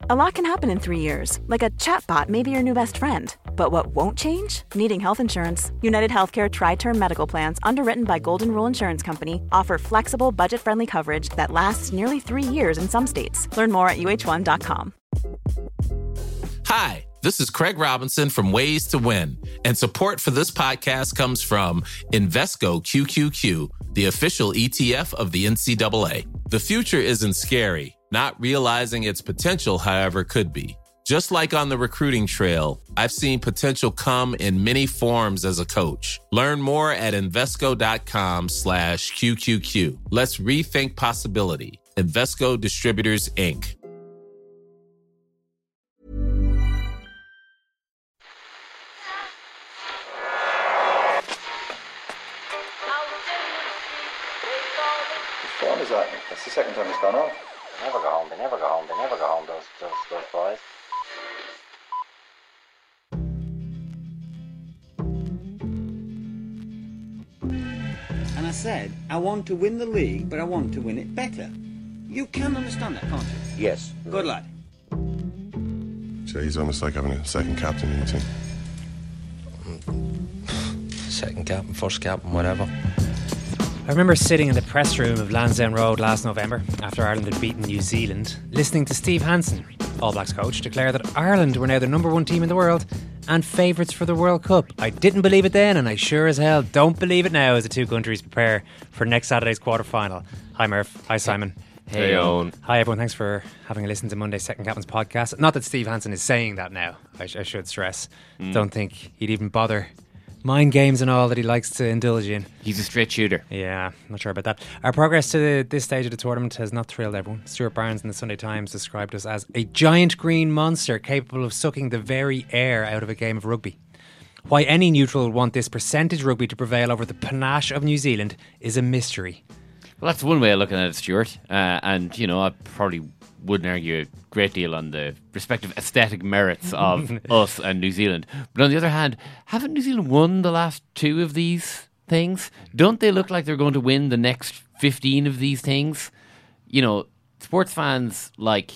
A lot can happen in 3 years, like a chatbot may be your new best friend. But what won't change? Needing health insurance. United Healthcare Tri-Term Medical Plans, underwritten by Golden Rule Insurance Company, offer flexible, budget-friendly coverage that lasts nearly 3 years in some states. Learn more at uh1.com. Hi, this is Craig Robinson from Ways to Win, and support for this podcast comes from Invesco QQQ, the official ETF of the NCAA. The future isn't scary. Not realizing its potential, however, could be. Just like on the recruiting trail, I've seen potential come in many forms as a coach. Learn more at Invesco.com/QQQ. Let's rethink possibility. Invesco Distributors, Inc. What phone is that? That's the second time it's gone off. They never go home, those boys. And I said, I want to win the league, but I want to win it better. You can understand that, can't you? Yes. Good lad. So he's almost like having a second captain in the team. Second captain, first captain, whatever. I remember sitting in the press room of Lansdowne Road last November after Ireland had beaten New Zealand, listening to Steve Hansen, All Blacks coach, declare that Ireland were now the number one team in the world and favourites for the World Cup. I didn't believe it then, and I sure as hell don't believe it now as the two countries prepare for next Saturday's quarter-final. Hi Murph. Hi Simon. Hey Owen. Hi everyone, thanks for having a listen to Monday's Second Captain's podcast. Not that Steve Hansen is saying that now, I should stress. Don't think he'd even bother. Mind games and all that he likes to indulge in. He's a straight shooter. Yeah, not sure about that. Our progress to this stage of the tournament has not thrilled everyone. Stuart Barnes in the Sunday Times described us as a giant green monster capable of sucking the very air out of a game of rugby. Why any neutral would want this percentage rugby to prevail over the panache of New Zealand is a mystery. Well, that's one way of looking at it, Stuart. And, you know, I probably wouldn't argue a great deal on the respective aesthetic merits of us and New Zealand. But on the other hand, haven't New Zealand won the last two of these things? Don't they look like they're going to win the next 15 of these things? You know, sports fans like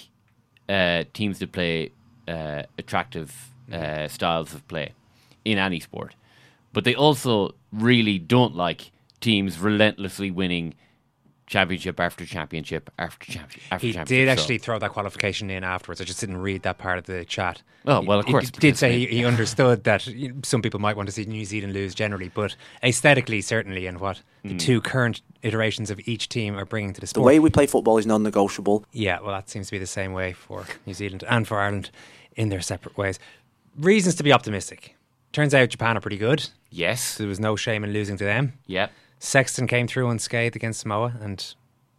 teams that play attractive styles of play in any sport. But they also really don't like teams relentlessly winning championship after championship after championship after he championship. Did actually throw that qualification in afterwards. I just didn't read that part of the chat. Oh, well, of course. He did say he understood that some people might want to see New Zealand lose generally, but aesthetically, certainly, and what the two current iterations of each team are bringing to the sport. The way we play football is non-negotiable. Yeah, well, that seems to be the same way for New Zealand and for Ireland in their separate ways. Reasons to be optimistic. Turns out Japan are pretty good. Yes. There was no shame in losing to them. Yep. Sexton came through unscathed against Samoa, and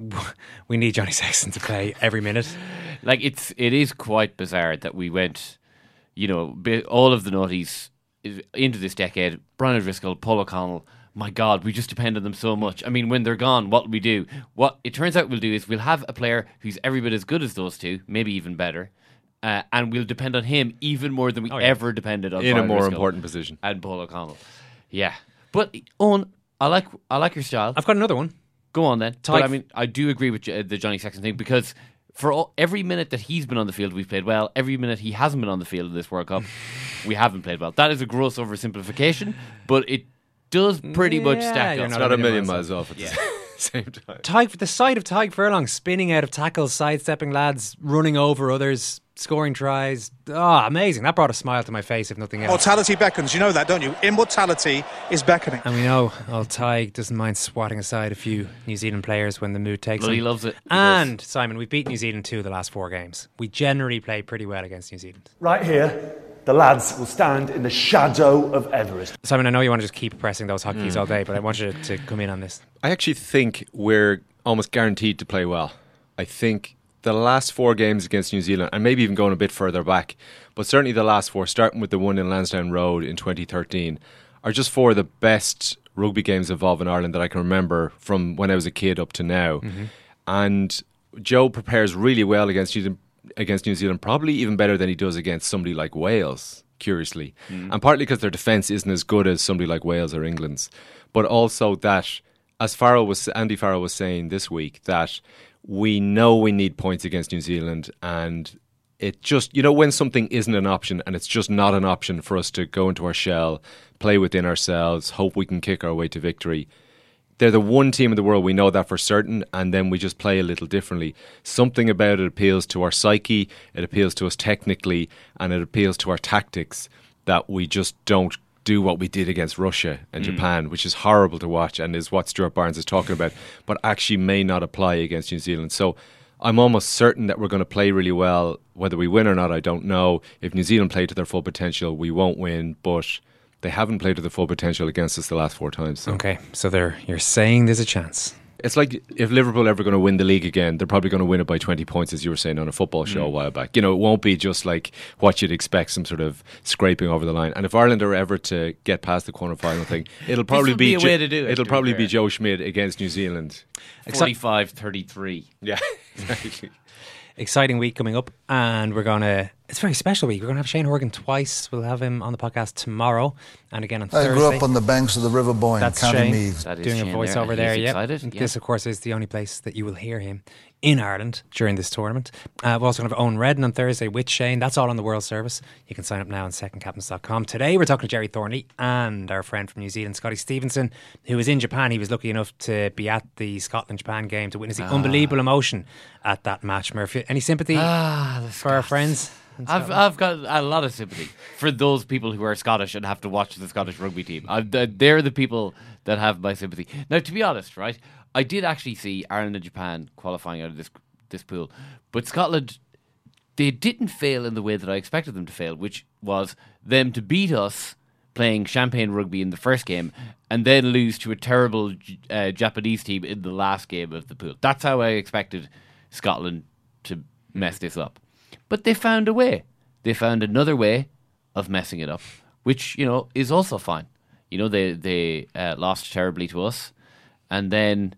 we need Johnny Sexton to play every minute. Like, it is quite bizarre that we went, you know, all of the naughties into this decade. Brian O'Driscoll, Paul O'Connell. My God, we just depend on them so much. I mean, when they're gone, what will we do? What it turns out we'll do is we'll have a player who's every bit as good as those two, maybe even better, and we'll depend on him even more than we ever depended on in Brian a more O'Driscoll important position. and Paul O'Connell. Yeah, but Owen, I like your style. I've got another one. Go on then. But I mean, I do agree with the Johnny Sexton thing, because for every minute that he's been on the field, we've played well. Every minute he hasn't been on the field in this World Cup, we haven't played well. That is a gross oversimplification, but it does pretty much stack up. It's not a million miles off at the same time. The sight of Tyg Furlong spinning out of tackles, sidestepping lads, running over others, scoring tries. Amazing. That brought a smile to my face, if nothing else. Mortality beckons, you know that, don't you? Immortality is beckoning. And we know old Tyg doesn't mind swatting aside a few New Zealand players when the mood takes him. He loves it. And, Simon, we've beat New Zealand 2 of the last 4 games. We generally play pretty well against New Zealand. Right here, the lads will stand in the shadow of Everest. Simon, I know you want to just keep pressing those hotkeys all day, but I want you to come in on this. I actually think we're almost guaranteed to play well. I think the last 4 games against New Zealand, and maybe even going a bit further back, but certainly the last 4, starting with the one in Lansdowne Road in 2013, are just 4 of the best rugby games involving Ireland that I can remember from when I was a kid up to now. Mm-hmm. And Joe prepares really well against New Zealand, probably even better than he does against somebody like Wales, curiously. And partly because their defence isn't as good as somebody like Wales or England's, but also that, as Andy Farrell was saying this week, that we know we need points against New Zealand, and it just, you know, when something isn't an option and it's just not an option for us to go into our shell, play within ourselves, hope we can kick our way to victory. They're the one team in the world, we know that for certain, and then we just play a little differently. Something about it appeals to our psyche, it appeals to us technically, and it appeals to our tactics that we just don't do what we did against Russia and Japan, which is horrible to watch and is what Stuart Barnes is talking about, but actually may not apply against New Zealand. So I'm almost certain that we're going to play really well. Whether we win or not, I don't know. If New Zealand play to their full potential, we won't win, but they haven't played to their full potential against us the last 4 times. So. Okay, so you're saying there's a chance. It's like if Liverpool are ever going to win the league again, they're probably going to win it by 20 points, as you were saying on a football show a while back. You know, it won't be just like what you'd expect, some sort of scraping over the line. And if Ireland are ever to get past the quarter-final thing, it'll probably be a way to do it. It'll probably be Joe Schmidt against New Zealand. 45-33. Yeah, exactly. Exciting week coming up, and it's a very special week. We're going to have Shane Horgan twice. We'll have him on the podcast tomorrow and again on Thursday. I grew up on the banks of the River Boyne, That's County Shane Meath. doing Shane a voiceover there. He's Yep. excited. This, of course, is the only place that you will hear him in Ireland during this tournament. We're also going to have Owen Redden on Thursday with Shane. That's all on the World Service. You can sign up now on secondcaptains.com. Today we're talking to Jerry Thornley and our friend from New Zealand, Scotty Stevenson, who was in Japan. He was lucky enough to be at the Scotland-Japan game to witness the unbelievable emotion at that match. Murphy, any sympathy for our friends? I've got a lot of sympathy for those people who are Scottish and have to watch the Scottish rugby team. They're the people that have my sympathy. Now, to be honest, right, I did actually see Ireland and Japan qualifying out of this pool, but Scotland, they didn't fail in the way that I expected them to fail, which was them to beat us playing champagne rugby in the first game and then lose to a terrible Japanese team in the last game of the pool. That's how I expected Scotland to mess this up. But they found a way. They found another way of messing it up, which, you know, is also fine. You know, they lost terribly to us. And then,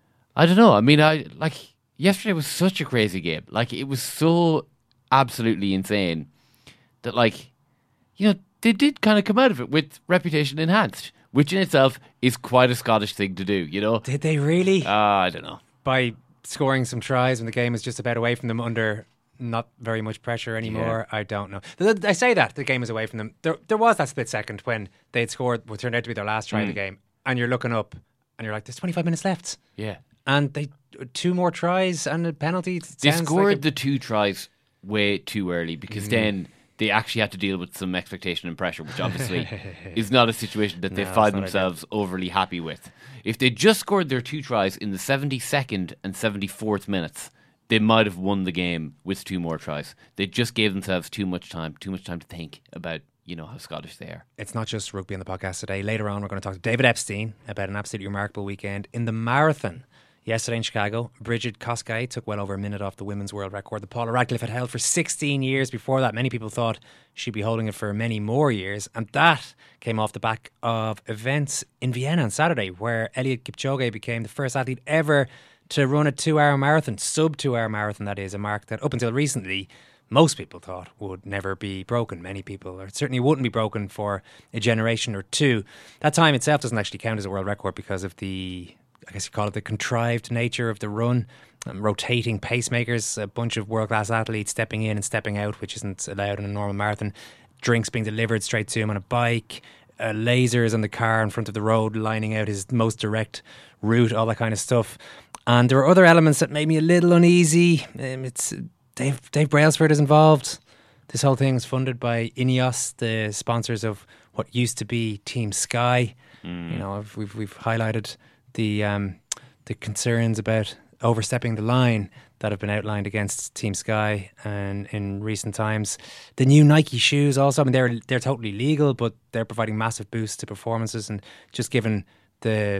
I don't know. I mean, yesterday was such a crazy game. Like, it was so absolutely insane that, like, you know, they did kind of come out of it with reputation enhanced, which in itself is quite a Scottish thing to do, you know? Did they really? I don't know. By scoring some tries when the game is just about away from them under not very much pressure anymore. Yeah. I don't know. I say that the game is away from them. There was that split second when they'd scored what turned out to be their last try of the game, and you're looking up and you're like, there's 25 minutes left. Yeah. And they 2 more tries and a penalty. They scored the 2 tries way too early because then they actually had to deal with some expectation and pressure, which obviously is not a situation that they find themselves overly happy with. If they just scored their 2 tries in the 72nd and 74th minutes, they might have won the game with 2 more tries. They just gave themselves too much time to think about, you know, how Scottish they are. It's not just rugby on the podcast today. Later on, we're going to talk to David Epstein about an absolutely remarkable weekend in the marathon. Yesterday in Chicago, Bridget Kosgei took well over a minute off the women's world record that Paula Radcliffe had held for 16 years before that. Many people thought she'd be holding it for many more years, and that came off the back of events in Vienna on Saturday, where Eliud Kipchoge became the first athlete ever to run a 2-hour marathon, sub-2-hour marathon, that is, a mark that up until recently most people thought would never be broken. Many people, or certainly wouldn't be broken for a generation or two. That time itself doesn't actually count as a world record because of the, I guess you call it, the contrived nature of the run. Rotating pacemakers, a bunch of world-class athletes stepping in and stepping out, which isn't allowed in a normal marathon. Drinks being delivered straight to him on a bike. Lasers on the car in front of the road lining out his most direct route, all that kind of stuff. And there were other elements that made me a little uneasy. It's Dave Brailsford is involved. This whole thing is funded by Ineos, the sponsors of what used to be Team Sky. You know, we've highlighted the concerns about overstepping the line that have been outlined against Team Sky and in recent times. The new Nike shoes also, I mean, they're totally legal, but they're providing massive boosts to performances, and just given the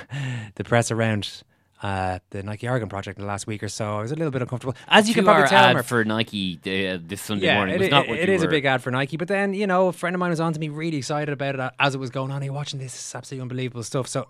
press around the Nike Oregon project in the last week or so, I was a little bit uncomfortable. As you can probably tell, ad for Nike this Sunday morning was not what it is a big ad for Nike. But then, you know, a friend of mine was on to me, really excited about it as it was going on. You're watching this, it's absolutely unbelievable stuff. So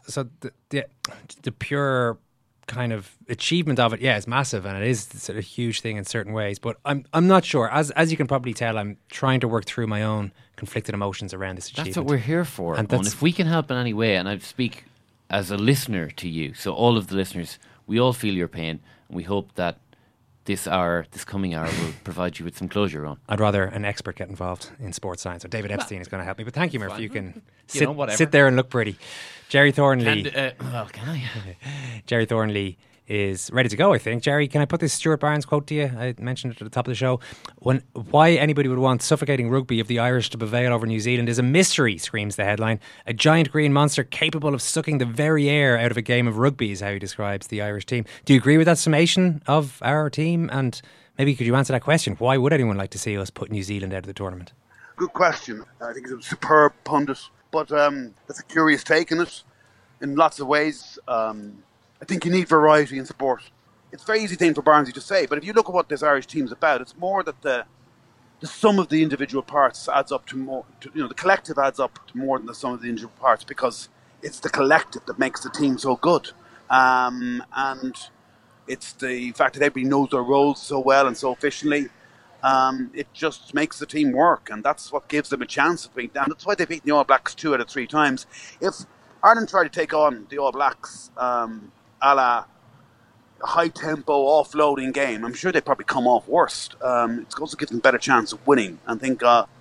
the pure kind of achievement of it, yeah, is massive, and it is sort of a huge thing in certain ways. But I'm not sure. As you can probably tell, I'm trying to work through my own conflicted emotions around this achievement. That's what we're here for. And if we can help in any way, and I speak as a listener to you, so all of the listeners, we all feel your pain, and we hope that this coming hour will provide you with some closure on. I'd rather an expert get involved in sports science. So David Epstein is going to help me. But thank you, Murphy. You can sit there and look pretty. Jerry Thornley. Can I? Jerry Thornley is ready to go, I think. Jerry, can I put this Stuart Barnes quote to you? I mentioned it at the top of the show. Why anybody would want suffocating rugby of the Irish to prevail over New Zealand is a mystery, screams the headline. A giant green monster capable of sucking the very air out of a game of rugby is how he describes the Irish team. Do you agree with that summation of our team? And maybe could you answer that question? Why would anyone like to see us put New Zealand out of the tournament? Good question. I think it's a superb pundit, but that's a curious take in it in lots of ways. I think you need variety in sport. It's a very easy thing for Barnesy to say, but if you look at what this Irish team's about, it's more that the sum of the individual parts adds up to more. The collective adds up to more than the sum of the individual parts, because it's the collective that makes the team so good, and it's the fact that everybody knows their roles so well and so efficiently. It just makes the team work, and that's what gives them a chance of being down. That's why they beat the All Blacks 2 out of 3 times. If Ireland tried to take on the All Blacks a la high-tempo, offloading game, I'm sure they'd probably come off worst. It also gives them a better chance of winning. I think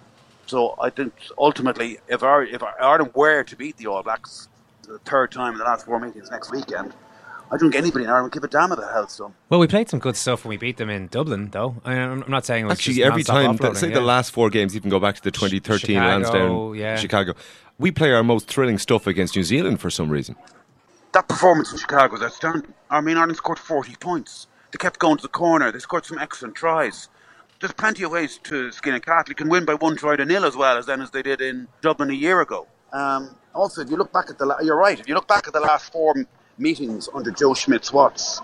ultimately, if Ireland were to beat the All Blacks the third time in the last 4 meetings next weekend, I don't think anybody in Ireland would give a damn about health. So. Well, we played some good stuff when we beat them in Dublin, though. I'm not saying it was actually just every time. the last 4 games, even go back to the 2013 Lansdowne, Chicago. We play our most thrilling stuff against New Zealand for some reason. That performance in Chicago was outstanding. I mean, Ireland scored 40 points. They kept going to the corner. They scored some excellent tries. There's plenty of ways to skin a cat. You can win by 1-0 as well as they did in Dublin a year ago. Also, if you look back at you're right. If you look back at the last 4 meetings under Joe Schmidt-Watts,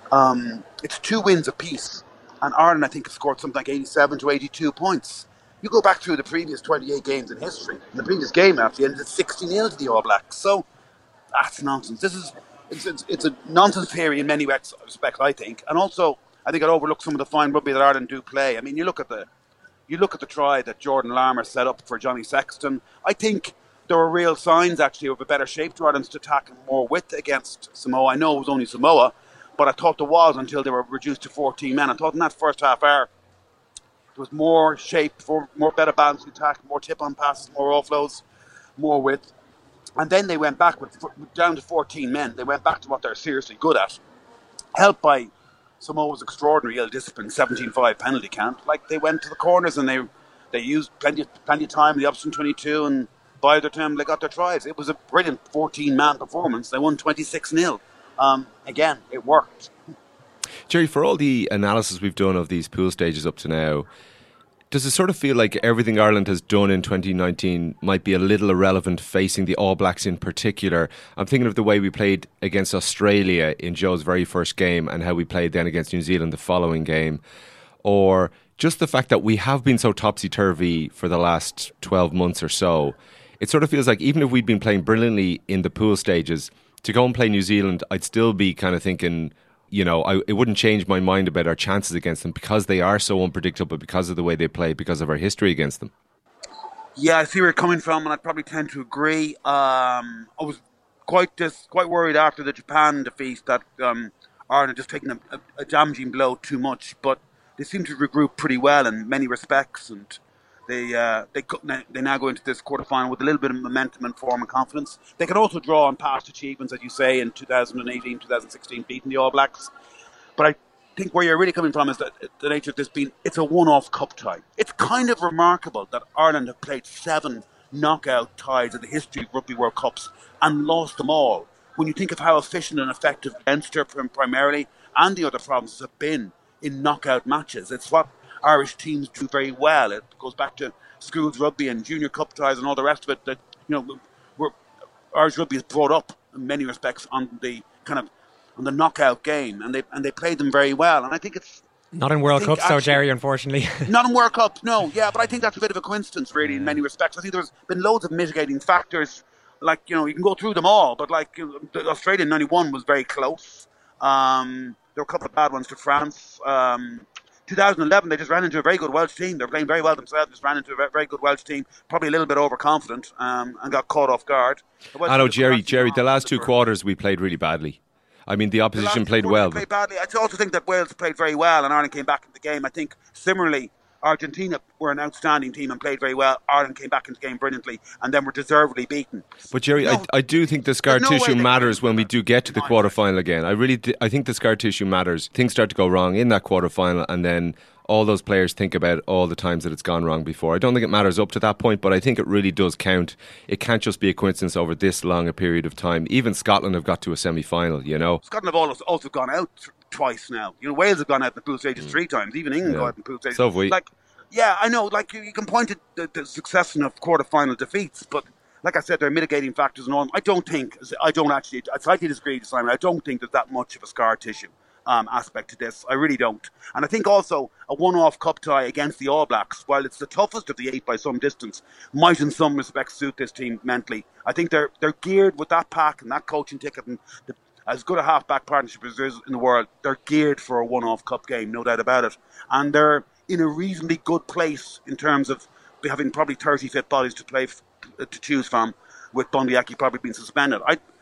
it's 2 wins apiece, and Ireland, I think, has scored something like 87 to 82 points. You go back through the previous 28 games in history, and the previous game after the end is 60-0 to the All Blacks. So that's nonsense. It's a nonsense theory in many respects, I think, and also I think it overlooks some of the fine rugby that Ireland do play. I mean, you look at the try that Jordan Larmour set up for Johnny Sexton. I think there were real signs, actually, of a better shape to Ireland to tackle more width against Samoa. I know it was only Samoa, but I thought there was until they were reduced to 14 men. I thought in that first half hour, there was more shape, more better balance in attack, more tip-on passes, more offloads, more width. And then they went back down to 14 men. They went back to what they're seriously good at, helped by Samoa's extraordinary ill-discipline 17-5 penalty count. Like, they went to the corners and they used plenty of time in the option 22, and by the time they got their tries, it was a brilliant 14-man performance. They won 26-0. Again, it worked. Jerry, for all the analysis we've done of these pool stages up to now, does it sort of feel like everything Ireland has done in 2019 might be a little irrelevant facing the All Blacks in particular? I'm thinking of the way we played against Australia in Joe's very first game and how we played then against New Zealand the following game. Or just the fact that we have been so topsy-turvy for the last 12 months or so. It sort of feels like even if we'd been playing brilliantly in the pool stages, to go and play New Zealand, I'd still be kind of thinking, it wouldn't change my mind about our chances against them because they are so unpredictable, because of the way they play, because of our history against them. Yeah, I see where you're coming from, and I probably tend to agree. I was quite worried after the Japan defeat that Ireland had just taken a damaging blow too much, but they seem to regroup pretty well in many respects, and they now go into this quarterfinal with a little bit of momentum and form and confidence. They can also draw on past achievements, as you say, in 2018, 2016, beating the All Blacks. But I think where you're really coming from is that the nature of this it's a one-off cup tie. It's kind of remarkable that Ireland have played 7 knockout ties in the history of Rugby World Cups and lost them all. When you think of how efficient and effective Leinster primarily and the other provinces have been in knockout matches, it's what Irish teams do very well. It goes back to schools rugby and junior cup ties and all the rest of it. That Irish rugby is brought up in many respects on the knockout game, and they played them very well. And I think it's not in World Cups, though, Jerry. Unfortunately, not in World Cups. No, yeah, but I think that's a bit of a coincidence, really, in many respects. I think there's been loads of mitigating factors. Like you can go through them all, but the Australian '91 was very close. There were a couple of bad ones to France. 2011, they just ran into a very good Welsh team. They're playing very well themselves. Just ran into a very good Welsh team, probably a little bit overconfident, and got caught off guard. I know, Jerry. The last 2 quarters we played really badly. I mean, the opposition played well. Played badly. I also think that Wales played very well and Ireland came back into the game. I think similarly, Argentina were an outstanding team and played very well. Ireland came back into the game brilliantly and then were deservedly beaten. But Jerry, I do think the scar tissue matters when we do get to the quarter-final again. I think the scar tissue matters. Things start to go wrong in that quarter-final and then all those players think about all the times that it's gone wrong before. I don't think it matters up to that point, but I think it really does count. It can't just be a coincidence over this long a period of time. Even Scotland have got to a semi-final, you know. Scotland have also gone out twice now. You know, Wales have gone out in the pool stages 3 times. Even England got out in the pool stages. So have we. Yeah, I know. You can point to the succession of quarter-final defeats, but like I said, there are mitigating factors and all. I slightly disagree with Simon. I don't think there's that much of a scar tissue aspect to this. I really don't. And I think also a one-off cup tie against the All Blacks, while it's the toughest of the 8 by some distance, might in some respects suit this team mentally. I think they're geared with that pack and that coaching ticket and as good a half-back partnership as there is in the world. They're geared for a one-off cup game, no doubt about it. And they're in a reasonably good place in terms of having probably 30 fit bodies to play to choose from, with Bundee Aki probably being suspended.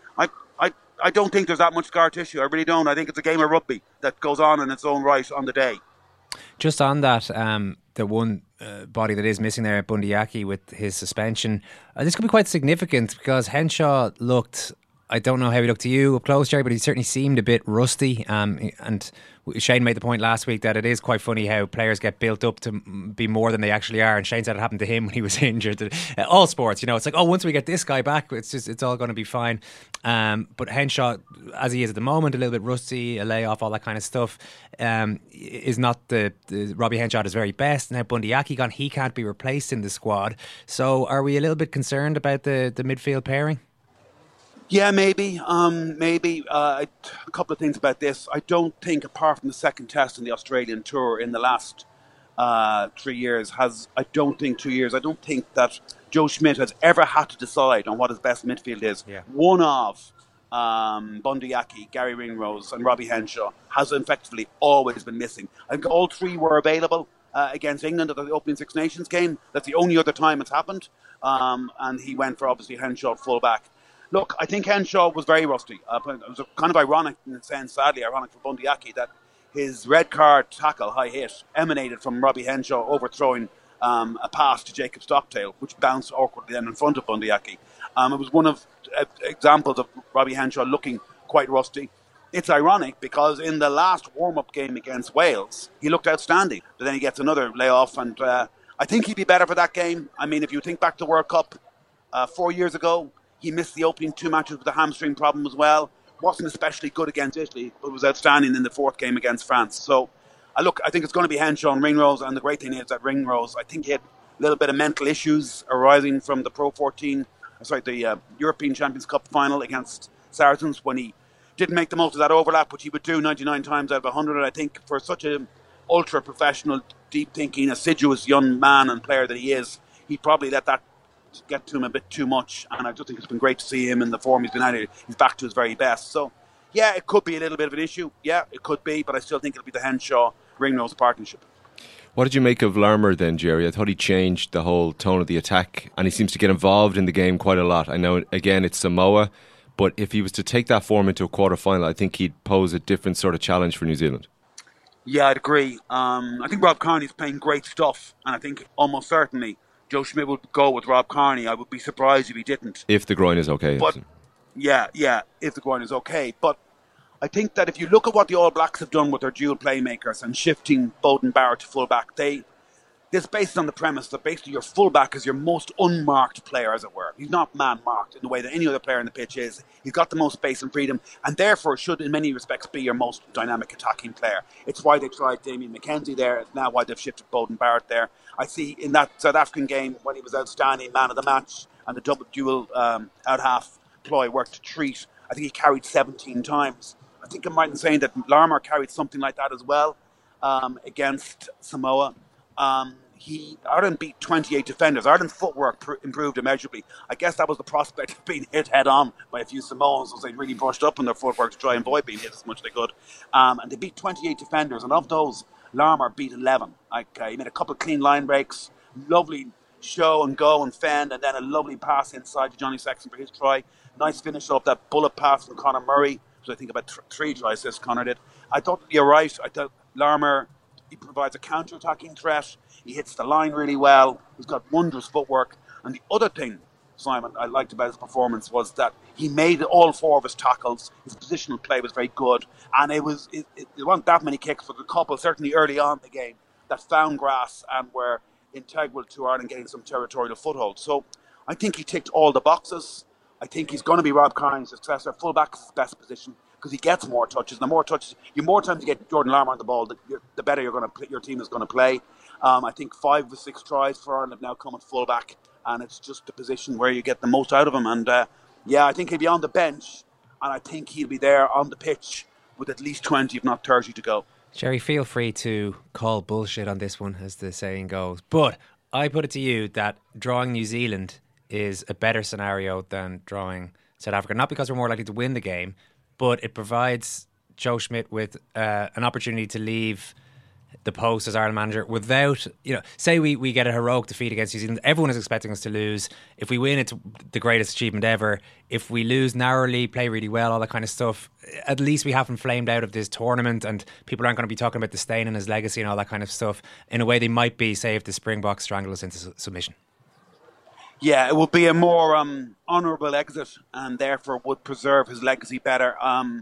I don't think there's that much scar tissue. I really don't. I think it's a game of rugby that goes on in its own right on the day. Just on that, the one body that is missing there, Bundee Aki, with his suspension, this could be quite significant because Henshaw looked, I don't know how he looked to you up close, Jerry, but he certainly seemed a bit rusty. And Shane made the point last week that it is quite funny how players get built up to be more than they actually are. And Shane said it happened to him when he was injured. All sports, you know, it's like, once we get this guy back, it's all going to be fine. But Henshaw, as he is at the moment, a little bit rusty, a layoff, all that kind of stuff, is not the Robbie Henshaw at his very best. Now Bundee Aki gone, he can't be replaced in the squad. So are we a little bit concerned about the midfield pairing? Yeah, maybe. A couple of things about this. I don't think, apart from the second test in the Australian tour in the last 3 years, I don't think that Joe Schmidt has ever had to decide on what his best midfield is. Yeah. One of Bundee Aki, Gary Ringrose and Robbie Henshaw has effectively always been missing. I think all 3 were available against England at the opening Six Nations game. That's the only other time it's happened. And he went for, obviously, Henshaw full back. Look, I think Henshaw was very rusty. It was kind of ironic, in a sense, sadly ironic for Bundee Aki, that his red card tackle, high hit, emanated from Robbie Henshaw overthrowing a pass to Jacob Stockdale, which bounced awkwardly then in front of Bundee Aki. It was one of examples of Robbie Henshaw looking quite rusty. It's ironic because in the last warm-up game against Wales, he looked outstanding. But then he gets another layoff, and I think he'd be better for that game. I mean, if you think back to World Cup 4 years ago, he missed the opening 2 matches with a hamstring problem as well. Wasn't especially good against Italy, but was outstanding in the 4th game against France. So, I think it's going to be Henshaw and Ringrose, and the great thing is that Ringrose, I think he had a little bit of mental issues arising from the the European Champions Cup final against Saracens when he didn't make the most of that overlap, which he would do 99 times out of 100. And I think for such an ultra-professional, deep-thinking, assiduous young man and player that he is, he probably let that get to him a bit too much, and I just think it's been great to see him in the form he's been at. He's back to his very best. So, yeah, it could be a little bit of an issue. Yeah, it could be, but I still think it'll be the Henshaw-Ringrose partnership. What did you make of Larmour then, Jerry? I thought he changed the whole tone of the attack, and he seems to get involved in the game quite a lot. I know, again, it's Samoa, but if he was to take that form into a quarter-final, I think he'd pose a different sort of challenge for New Zealand. Yeah, I'd agree. I think Rob Kearney's playing great stuff, and I think almost certainly Joe Schmidt would go with Rob Kearney. I would be surprised if he didn't. If the groin is okay. But, yeah, if the groin is okay. But I think that if you look at what the All Blacks have done with their dual playmakers and shifting Beauden Barrett to fullback, this based on the premise that basically your fullback is your most unmarked player, as it were. He's not man-marked in the way that any other player in the pitch is. He's got the most space and freedom, and therefore should, in many respects, be your most dynamic attacking player. It's why they tried Damien McKenzie there. It's now why they've shifted Beauden Barrett there. I see in that South African game when he was outstanding man of the match and the double dual out-half ploy worked a treat. I think he carried 17 times. I think I'm right in saying that Larmour carried something like that as well against Samoa. Ireland beat 28 defenders. Ireland's footwork improved immeasurably. I guess that was the prospect of being hit head on by a few Samoans as they really brushed up on their footwork to try and avoid being hit as much as they could. And they beat 28 defenders, and of those, Larmour beat 11. He made a couple of clean line breaks, lovely show and go and fend, and then a lovely pass inside to Johnny Sexton for his try. Nice finish off that bullet pass from Conor Murray So I think about 3 tries this Conor did. I thought you're right. I thought Larmour, he provides a counter-attacking threat. He hits the line really well. He's got wondrous footwork. And the other thing, Simon, I liked about his performance was that he made all 4 of his tackles. His positional play was very good. And it wasn't that many kicks, but a couple, certainly early on in the game, that found grass and were integral to Ireland getting some territorial foothold. So I think he ticked all the boxes. I think he's going to be Rob Kearney's successor. Fullback is his best position because he gets more touches. The more touches, the more times you get Jordan Larmour on the ball, the better your team is going to play. I think 5 of the 6 tries for Ireland have now come at fullback, and it's just the position where you get the most out of him. And I think he'll be on the bench, and I think he'll be there on the pitch with at least 20, if not 30 to go. Jerry, feel free to call bullshit on this one, as the saying goes. But I put it to you that drawing New Zealand is a better scenario than drawing South Africa. Not because we're more likely to win the game, but it provides Joe Schmidt with an opportunity to leave the post as Ireland manager without, say we get a heroic defeat against New Zealand. Everyone is expecting us to lose. If we win, it's the greatest achievement ever. If we lose narrowly, play really well, all that kind of stuff, at least we haven't flamed out of this tournament, and people aren't going to be talking about the stain in his legacy and all that kind of stuff in a way they might be, say, if the Springboks strangle us into submission. Yeah, it would be a more honourable exit, and therefore would preserve his legacy better.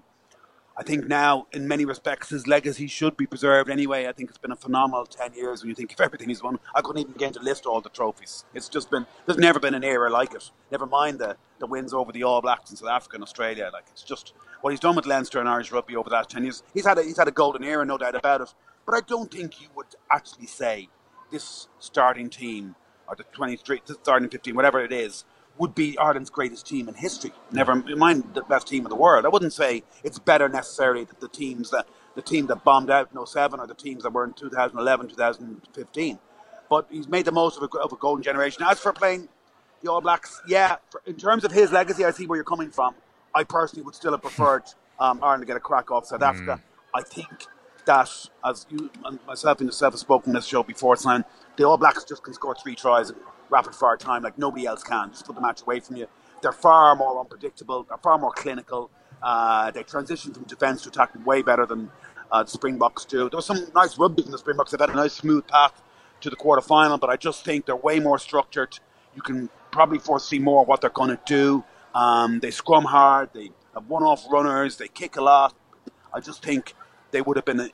I think now, in many respects, his legacy should be preserved anyway. I think it's been a phenomenal 10 years when you think of everything he's won. I couldn't even begin to list all the trophies. It's just been, there's never been an era like it. Never mind the wins over the All Blacks in South Africa and Australia. Like, it's just what he's done with Leinster and Irish rugby over the last 10 years. He's had a golden era, no doubt about it. But I don't think you would actually say this starting team, or the starting 15, whatever it is, would be Ireland's greatest team in history. Never mind the best team in the world. I wouldn't say it's better necessarily that the team that bombed out in 07 or the teams that were in 2011, 2015. But he's made the most of a golden generation. As for playing the All Blacks, in terms of his legacy, I see where you're coming from. I personally would still have preferred Ireland to get a crack off South Africa. I think that, as you and myself and yourself have spoken on this show before, Simon, the All Blacks just can score 3 tries in rapid fire time like nobody else can. Just put the match away from you. They're far more unpredictable. They're far more clinical. They transition from defence to attack way better than the Springboks do. There was some nice rugby from the Springboks. They've had a nice smooth path to the quarter-final, but I just think they're way more structured. You can probably foresee more what they're going to do. They scrum hard. They have one-off runners. They kick a lot. I just think they would have been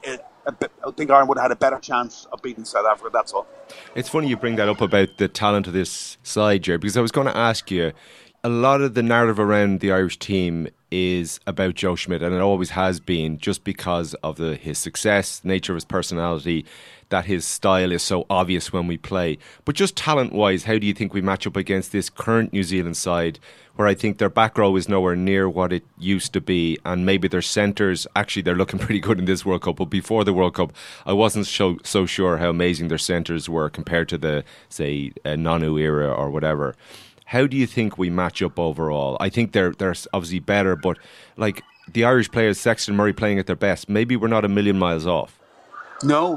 I think Ireland would have had a better chance of beating South Africa, that's all. It's funny you bring that up about the talent of this side, Jerry, because I was going to ask you, a lot of the narrative around the Irish team is about Joe Schmidt, and it always has been, just because of his success, the nature of his personality, that his style is so obvious when we play. But just talent-wise, how do you think we match up against this current New Zealand side, where I think their back row is nowhere near what it used to be, and maybe their centres, actually they're looking pretty good in this World Cup, but before the World Cup, I wasn't so sure how amazing their centres were compared to the, say, Nonu era or whatever. How do you think we match up overall? I think they're obviously better, but like the Irish players, Sexton, Murray playing at their best, maybe we're not a million miles off. No.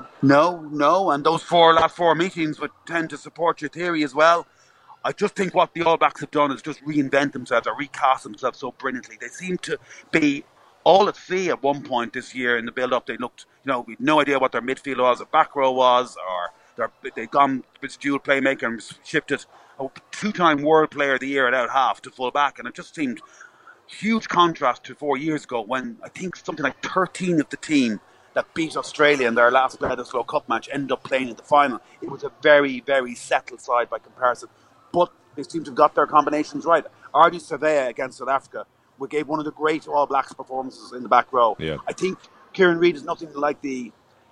And those last four meetings would tend to support your theory as well. I just think what the All Blacks have done is just reinvent themselves or recast themselves so brilliantly. They seem to be all at sea at one point this year in the build-up. They looked, we had no idea what their midfield was, their back row was, or they'd gone with dual playmaker and shifted a 2-time World Player of the Year at out half to full back, and it just seemed huge contrast to 4 years ago when I think something like 13 of the team that beat Australia in their last Bledisloe Cup match ended up playing in the final. It was a very, very settled side by comparison, but they seem to have got their combinations right. Ardie Savea against South Africa gave one of the great All Blacks performances in the back row. Yeah. I think Kieran Reid is nothing like the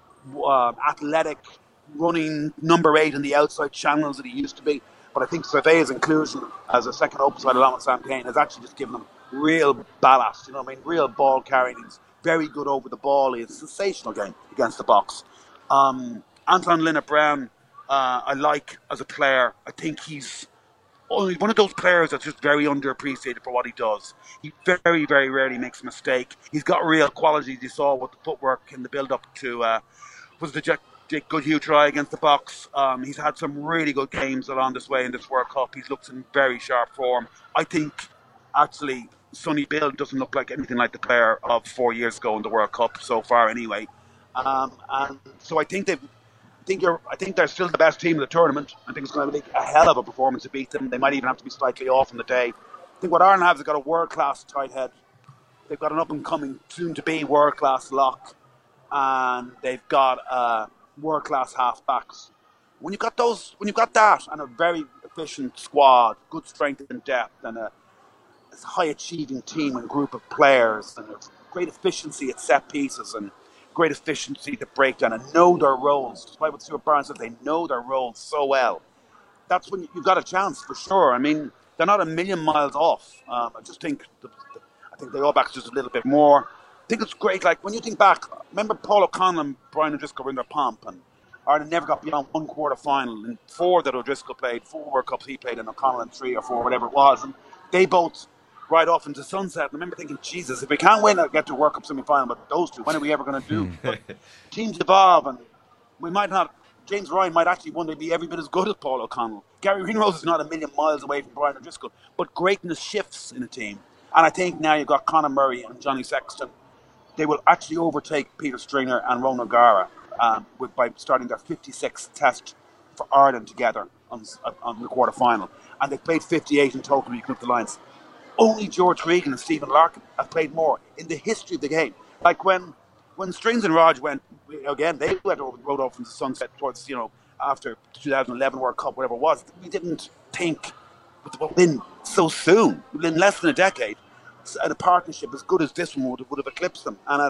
athletic running number 8 in the outside channels that he used to be. But I think Savea's inclusion as a second open side along with Sam Cane has actually just given him real ballast. Real ball carrying. He's very good over the ball. He has a sensational game against the box. Anton Linnett-Brown, I like as a player. I think he's only one of those players that's just very underappreciated for what he does. He very, very rarely makes a mistake. He's got real qualities. You saw with the footwork in the build-up to Jake Goodhue try against the Box. He's had some really good games along this way in this World Cup. He's looked in very sharp form. I think, actually, Sonny Bill doesn't look like anything like the player of 4 years ago in the World Cup so far, anyway. And so I think they're still the best team in the tournament. I think it's going to be a hell of a performance to beat them. They might even have to be slightly off on the day. I think what Ireland have is they've got a world-class tight head. They've got an up-and-coming, soon-to-be world-class lock. And they've got world-class half-backs. When you've got that and a very efficient squad, good strength and depth, and a high-achieving team and group of players, and a great efficiency at set pieces, and great efficiency to break down and know their roles. Despite what Stuart Barnes said, they know their roles so well. That's when you've got a chance for sure. I mean, they're not a million miles off. I just think the All Blacks just a little bit more. I think it's great. Like when you think back, remember Paul O'Connell and Brian O'Driscoll were in their pomp, and Ireland never got beyond one quarter final. And 4 that O'Driscoll played, 4 World Cups he played, and O'Connell in 3 or 4, whatever it was, and they both right off into sunset. I remember thinking, Jesus, if we can't win, I'll get to World Cup semi-final, but those two, when are we ever going to do? But teams evolve, and we might not. James Ryan might actually one day be every bit as good as Paul O'Connell. Gary Ringrose is not a million miles away from Brian O'Driscoll, but greatness shifts in a team. And I think now you've got Conor Murray and Johnny Sexton. They will actually overtake Peter Stringer and Ron O'Gara by starting their 56th test for Ireland together on the quarter-final. And they've played 58 in total, you can look at the lines. Only George Regan and Stephen Larkin have played more in the history of the game. Like when Strings and Raj went, again, they rode off into the sunset towards, after 2011 World Cup, whatever it was. We didn't think it would win so soon. In less than a decade, a partnership as good as this one would have eclipsed them. And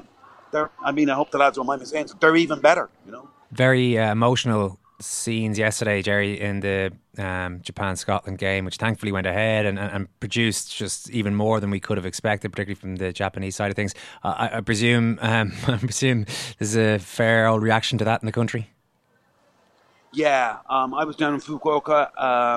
I hope the lads don't mind me saying so. They're even better, Very emotional scenes yesterday, Jerry, in the Japan-Scotland game, which thankfully went ahead and produced just even more than we could have expected, particularly from the Japanese side of things. I presume there's a fair old reaction to that in the country. Yeah, I was down in Fukuoka,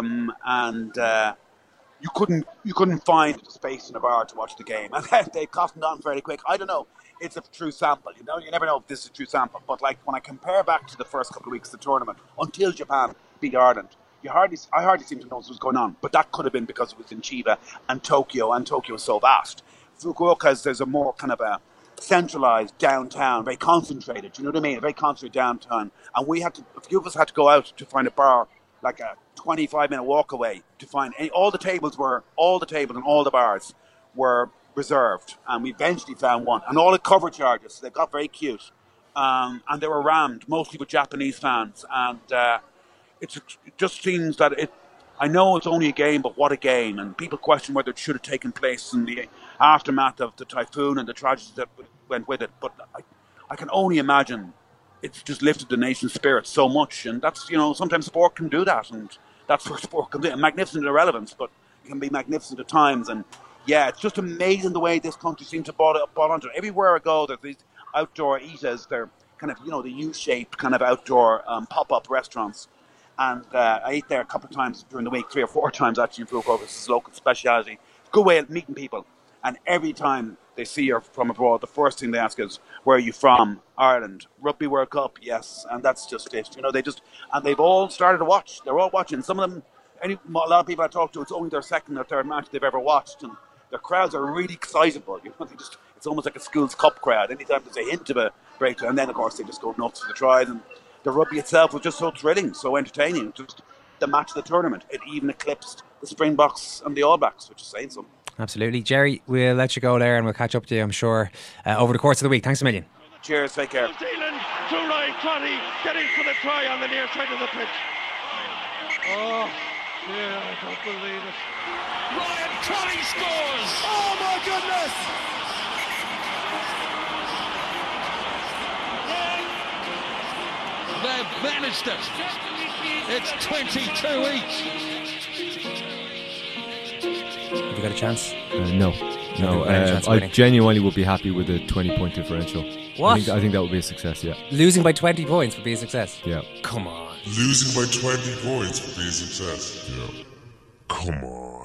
and you couldn't find space in a bar to watch the game, and they cottoned on fairly quick. I don't know. It's a true sample, You never know if this is a true sample. But like when I compare back to the first couple of weeks of the tournament, until Japan beat Ireland, I hardly seem to know what was going on. But that could have been because it was in Chiba and Tokyo is so vast. Fukuoka, there's a more kind of a centralised downtown, very concentrated. You know what I mean? A very concentrated downtown, and a few of us had to go out to find a bar like a 25-minute walk away to find all the tables and all the bars were reserved, and we eventually found one, and all the cover charges. So they got very cute, and they were rammed mostly with Japanese fans, and it just seems that I know it's only a game, but what a game! And people question whether it should have taken place in the aftermath of the typhoon and the tragedies that went with it. But I can only imagine it's just lifted the nation's spirit so much, and that's sometimes sport can do that, and that's where sport can be magnificent irrelevance, but it can be magnificent at times. And yeah, it's just amazing the way this country seems to bought onto it. Everywhere I go, there's these outdoor eaters. They're kind of, the U-shaped kind of outdoor pop-up restaurants. And I ate there a couple of times during the week, 3 or 4 times actually in Fukuoka. This is local speciality. Good way of meeting people. And every time they see you're from abroad, the first thing they ask is, where are you from? Ireland. Rugby World Cup? Yes. And that's just it. And they've all started to watch. They're all watching. Some of them, a lot of people I talk to, it's only their second or third match they've ever watched. And their crowds are really excitable. It's almost like a school's cup crowd. Anytime there's a hint of a breakdown, and then of course they just go nuts for the tries. And the rugby itself was just so thrilling, so entertaining. Just the match of the tournament, it even eclipsed the Springboks and the All Blacks, which is saying something. Absolutely, Jerry. We'll let you go there, and we'll catch up to you, I'm sure, over the course of the week. Thanks a million. Cheers. Take care. New Zealand to Ryan Crotty getting for the try on the near side of the pitch. Oh. Yeah, I don't believe it. Ryan Crotty scores! Oh my goodness! They've managed it. It's 22 each. Have you got a chance? No. I genuinely would be happy with a 20-point differential. What? I think that would be a success, yeah. Losing by 20 points would be a success? Yeah. Come on. Losing by 20 points would be a success. Yeah. Come on.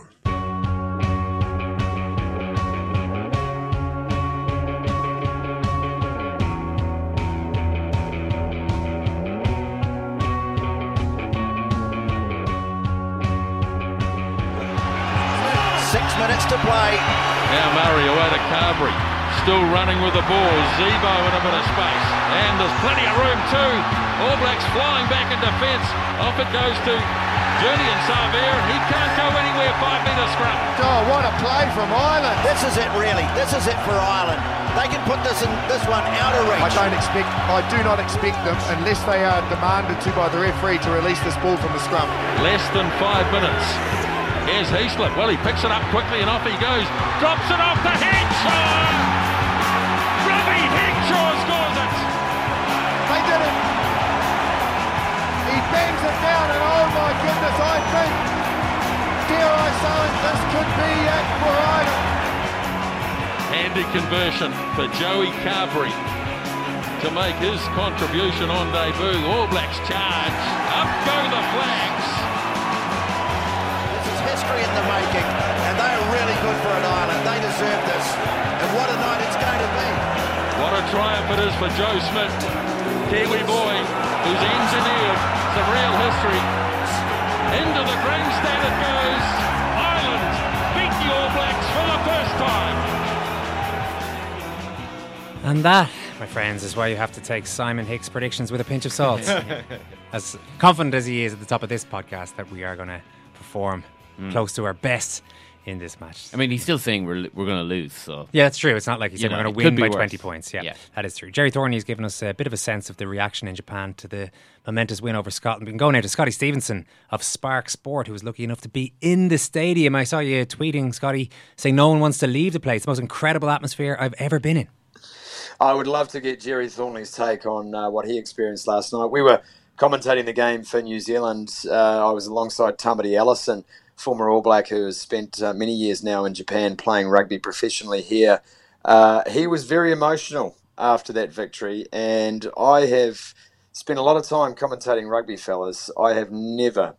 minutes to play. Now Murray away to Carberry. Still running with the ball. Zebo in a bit of space. And there's plenty of room too. All Blacks flying back in defence. Off it goes to Julian Savea. He can't go anywhere. 5 metre scrum. Oh, what a play from Ireland. This is it, really. This is it for Ireland. They can put this one out of reach. I do not expect them, unless they are demanded to by the referee, to release this ball from the scrum. Less than 5 minutes. Here's Heaslip. Well, he picks it up quickly and off he goes. Drops it off to Henshaw. Robbie Henshaw scores it. They did it. He bangs it down, and oh my goodness, I think, dare I say it, this could be it for Ireland. Handy conversion for Joey Carberry to make his contribution on debut. All Blacks charge. Up go the flags. This is history in the making, and they are really good for an Ireland. They deserve this, and what a night it's going to be. What a triumph it is for Joe Smith, Kiwi boy, who's engineered some real history. Into the grandstand it goes. Ireland beat the All Blacks for the first time. And that, my friends, is why you have to take Simon Hicks' predictions with a pinch of salt. As confident as he is at the top of this podcast that we are going to perform close to our best in this match. I mean, he's still saying we're going to lose. So yeah, it's true. It's not like he said we're going to win by 20 points. Yeah, that is true. Jerry Thorney has given us a bit of a sense of the reaction in Japan to the momentous win over Scotland. We can go now to Scotty Stevenson of Spark Sport, who was lucky enough to be in the stadium. I saw you tweeting, Scotty, saying no one wants to leave the place. It's the most incredible atmosphere I've ever been in. I would love to get Jerry Thornley's take on what he experienced last night. We were commentating the game for New Zealand. I was alongside Tamati Ellison, former All Black who has spent many years now in Japan playing rugby professionally here. He was very emotional after that victory, and I have spent a lot of time commentating rugby, fellas. I have never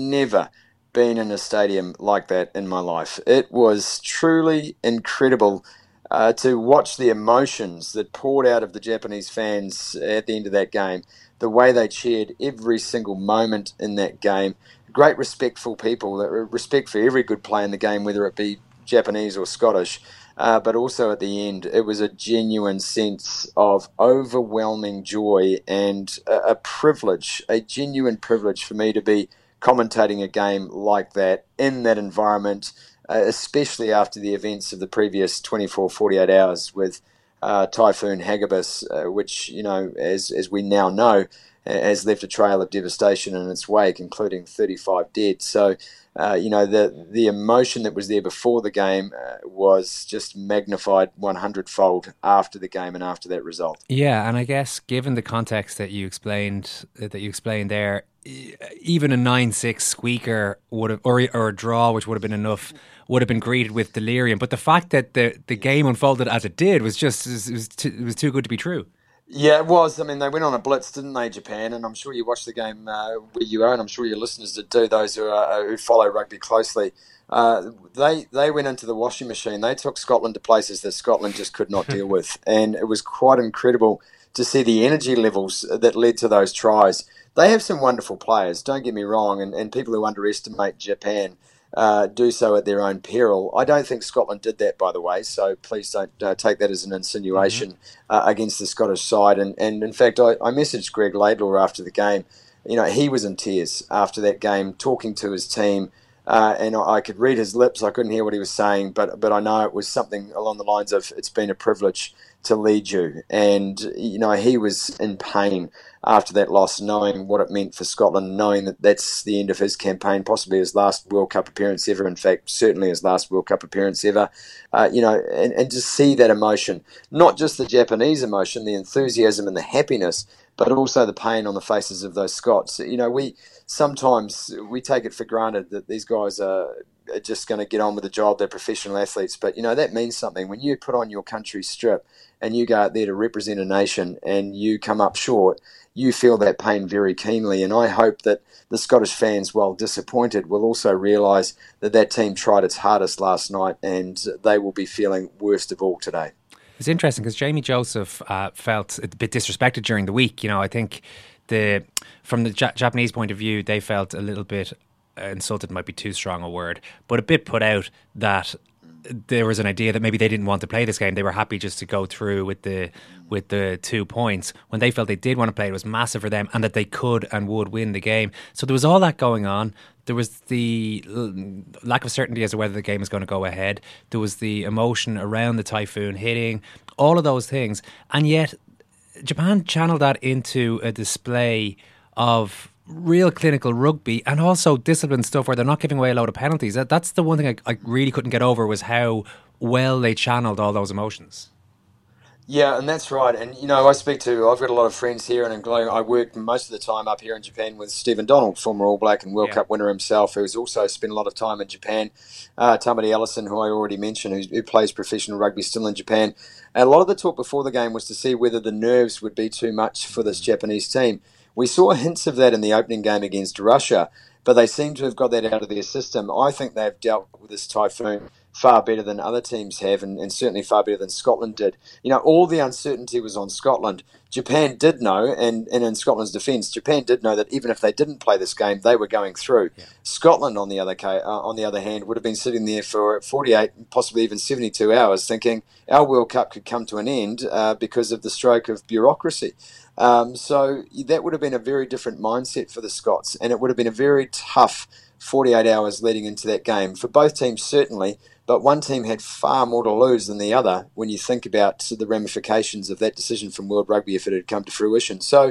been in a stadium like that in my life. It was truly incredible to watch the emotions that poured out of the Japanese fans at the end of that game, the way they cheered every single moment in that game. Great respectful people, respect for every good play in the game, whether it be Japanese or Scottish, but also at the end, it was a genuine sense of overwhelming joy and a privilege, a genuine privilege for me to be commentating a game like that in that environment, especially after the events of the previous 24, 48 hours with Typhoon Hagibis, which, you know, as we now know, has left a trail of devastation in its wake, including 35 dead. So, you know, the emotion that was there before the game was just magnified 100-fold after the game and after that result. Yeah, and I guess given the context that you explained there, even a 9-6 squeaker would have, or a draw, which would have been enough, would have been greeted with delirium. But the fact that the game unfolded as it did was just it was too good to be true. Yeah, it was. I mean, they went on a blitz, didn't they, Japan? And I'm sure you watched the game where you are, and I'm sure your listeners did too, those who follow rugby closely. They went into the washing machine. They took Scotland to places that Scotland just could not deal with. And it was quite incredible to see the energy levels that led to those tries. They have some wonderful players, don't get me wrong, and people who underestimate Japan do so at their own peril. I don't think Scotland did that, by the way, so please don't take that as an insinuation against the Scottish side. And in fact, I messaged Greg Laidlaw after the game. You know, he was in tears after that game, talking to his team, and I could read his lips. I couldn't hear what he was saying, but I know it was something along the lines of, it's been a privilege to lead you. And, you know, he was in pain after that loss, knowing what it meant for Scotland, knowing that that's the end of his campaign, possibly his last World Cup appearance ever. In fact, certainly his last World Cup appearance ever. You know, and to see that emotion, not just the Japanese emotion, the enthusiasm and the happiness, but also the pain on the faces of those Scots. You know, sometimes we take it for granted that these guys are just going to get on with the job. They're professional athletes, but, you know, that means something. When you put on your country's strip and you go out there to represent a nation and you come up short, you feel that pain very keenly. And I hope that the Scottish fans, while disappointed, will also realise that that team tried its hardest last night, and they will be feeling worst of all today. It's interesting because Jamie Joseph felt a bit disrespected during the week. You know, I think from the Japanese point of view, they felt a little bit insulted might be too strong a word, but a bit put out that there was an idea that maybe they didn't want to play this game. They were happy just to go through with the 2 points when they felt they did want to play. It was massive for them, and that they could and would win the game. So there was all that going on. There was the lack of certainty as to whether the game was going to go ahead. There was the emotion around the typhoon hitting, all of those things. And yet Japan channeled that into a display of real clinical rugby and also disciplined stuff where they're not giving away a load of penalties. That's the one thing I really couldn't get over, was how well they channeled all those emotions. Yeah, and that's right. And, I've got a lot of friends here, and I work most of the time up here in Japan with Stephen Donald, former All Black and World Cup winner himself, who's also spent a lot of time in Japan. Tamati Ellison, who I already mentioned, who plays professional rugby still in Japan. And a lot of the talk before the game was to see whether the nerves would be too much for this Japanese team. We saw hints of that in the opening game against Russia, but they seem to have got that out of their system. I think they've dealt with this typhoon far better than other teams have, and certainly far better than Scotland did. All the uncertainty was on Scotland. Japan did know, and in Scotland's defence, Japan did know that even if they didn't play this game, they were going through. Yeah. Scotland, on the other hand, would have been sitting there for 48, possibly even 72 hours, thinking our World Cup could come to an end because of the stroke of bureaucracy. So that would have been a very different mindset for the Scots, and it would have been a very tough 48 hours leading into that game for both teams, certainly. But one team had far more to lose than the other when you think about the ramifications of that decision from World Rugby if it had come to fruition. So,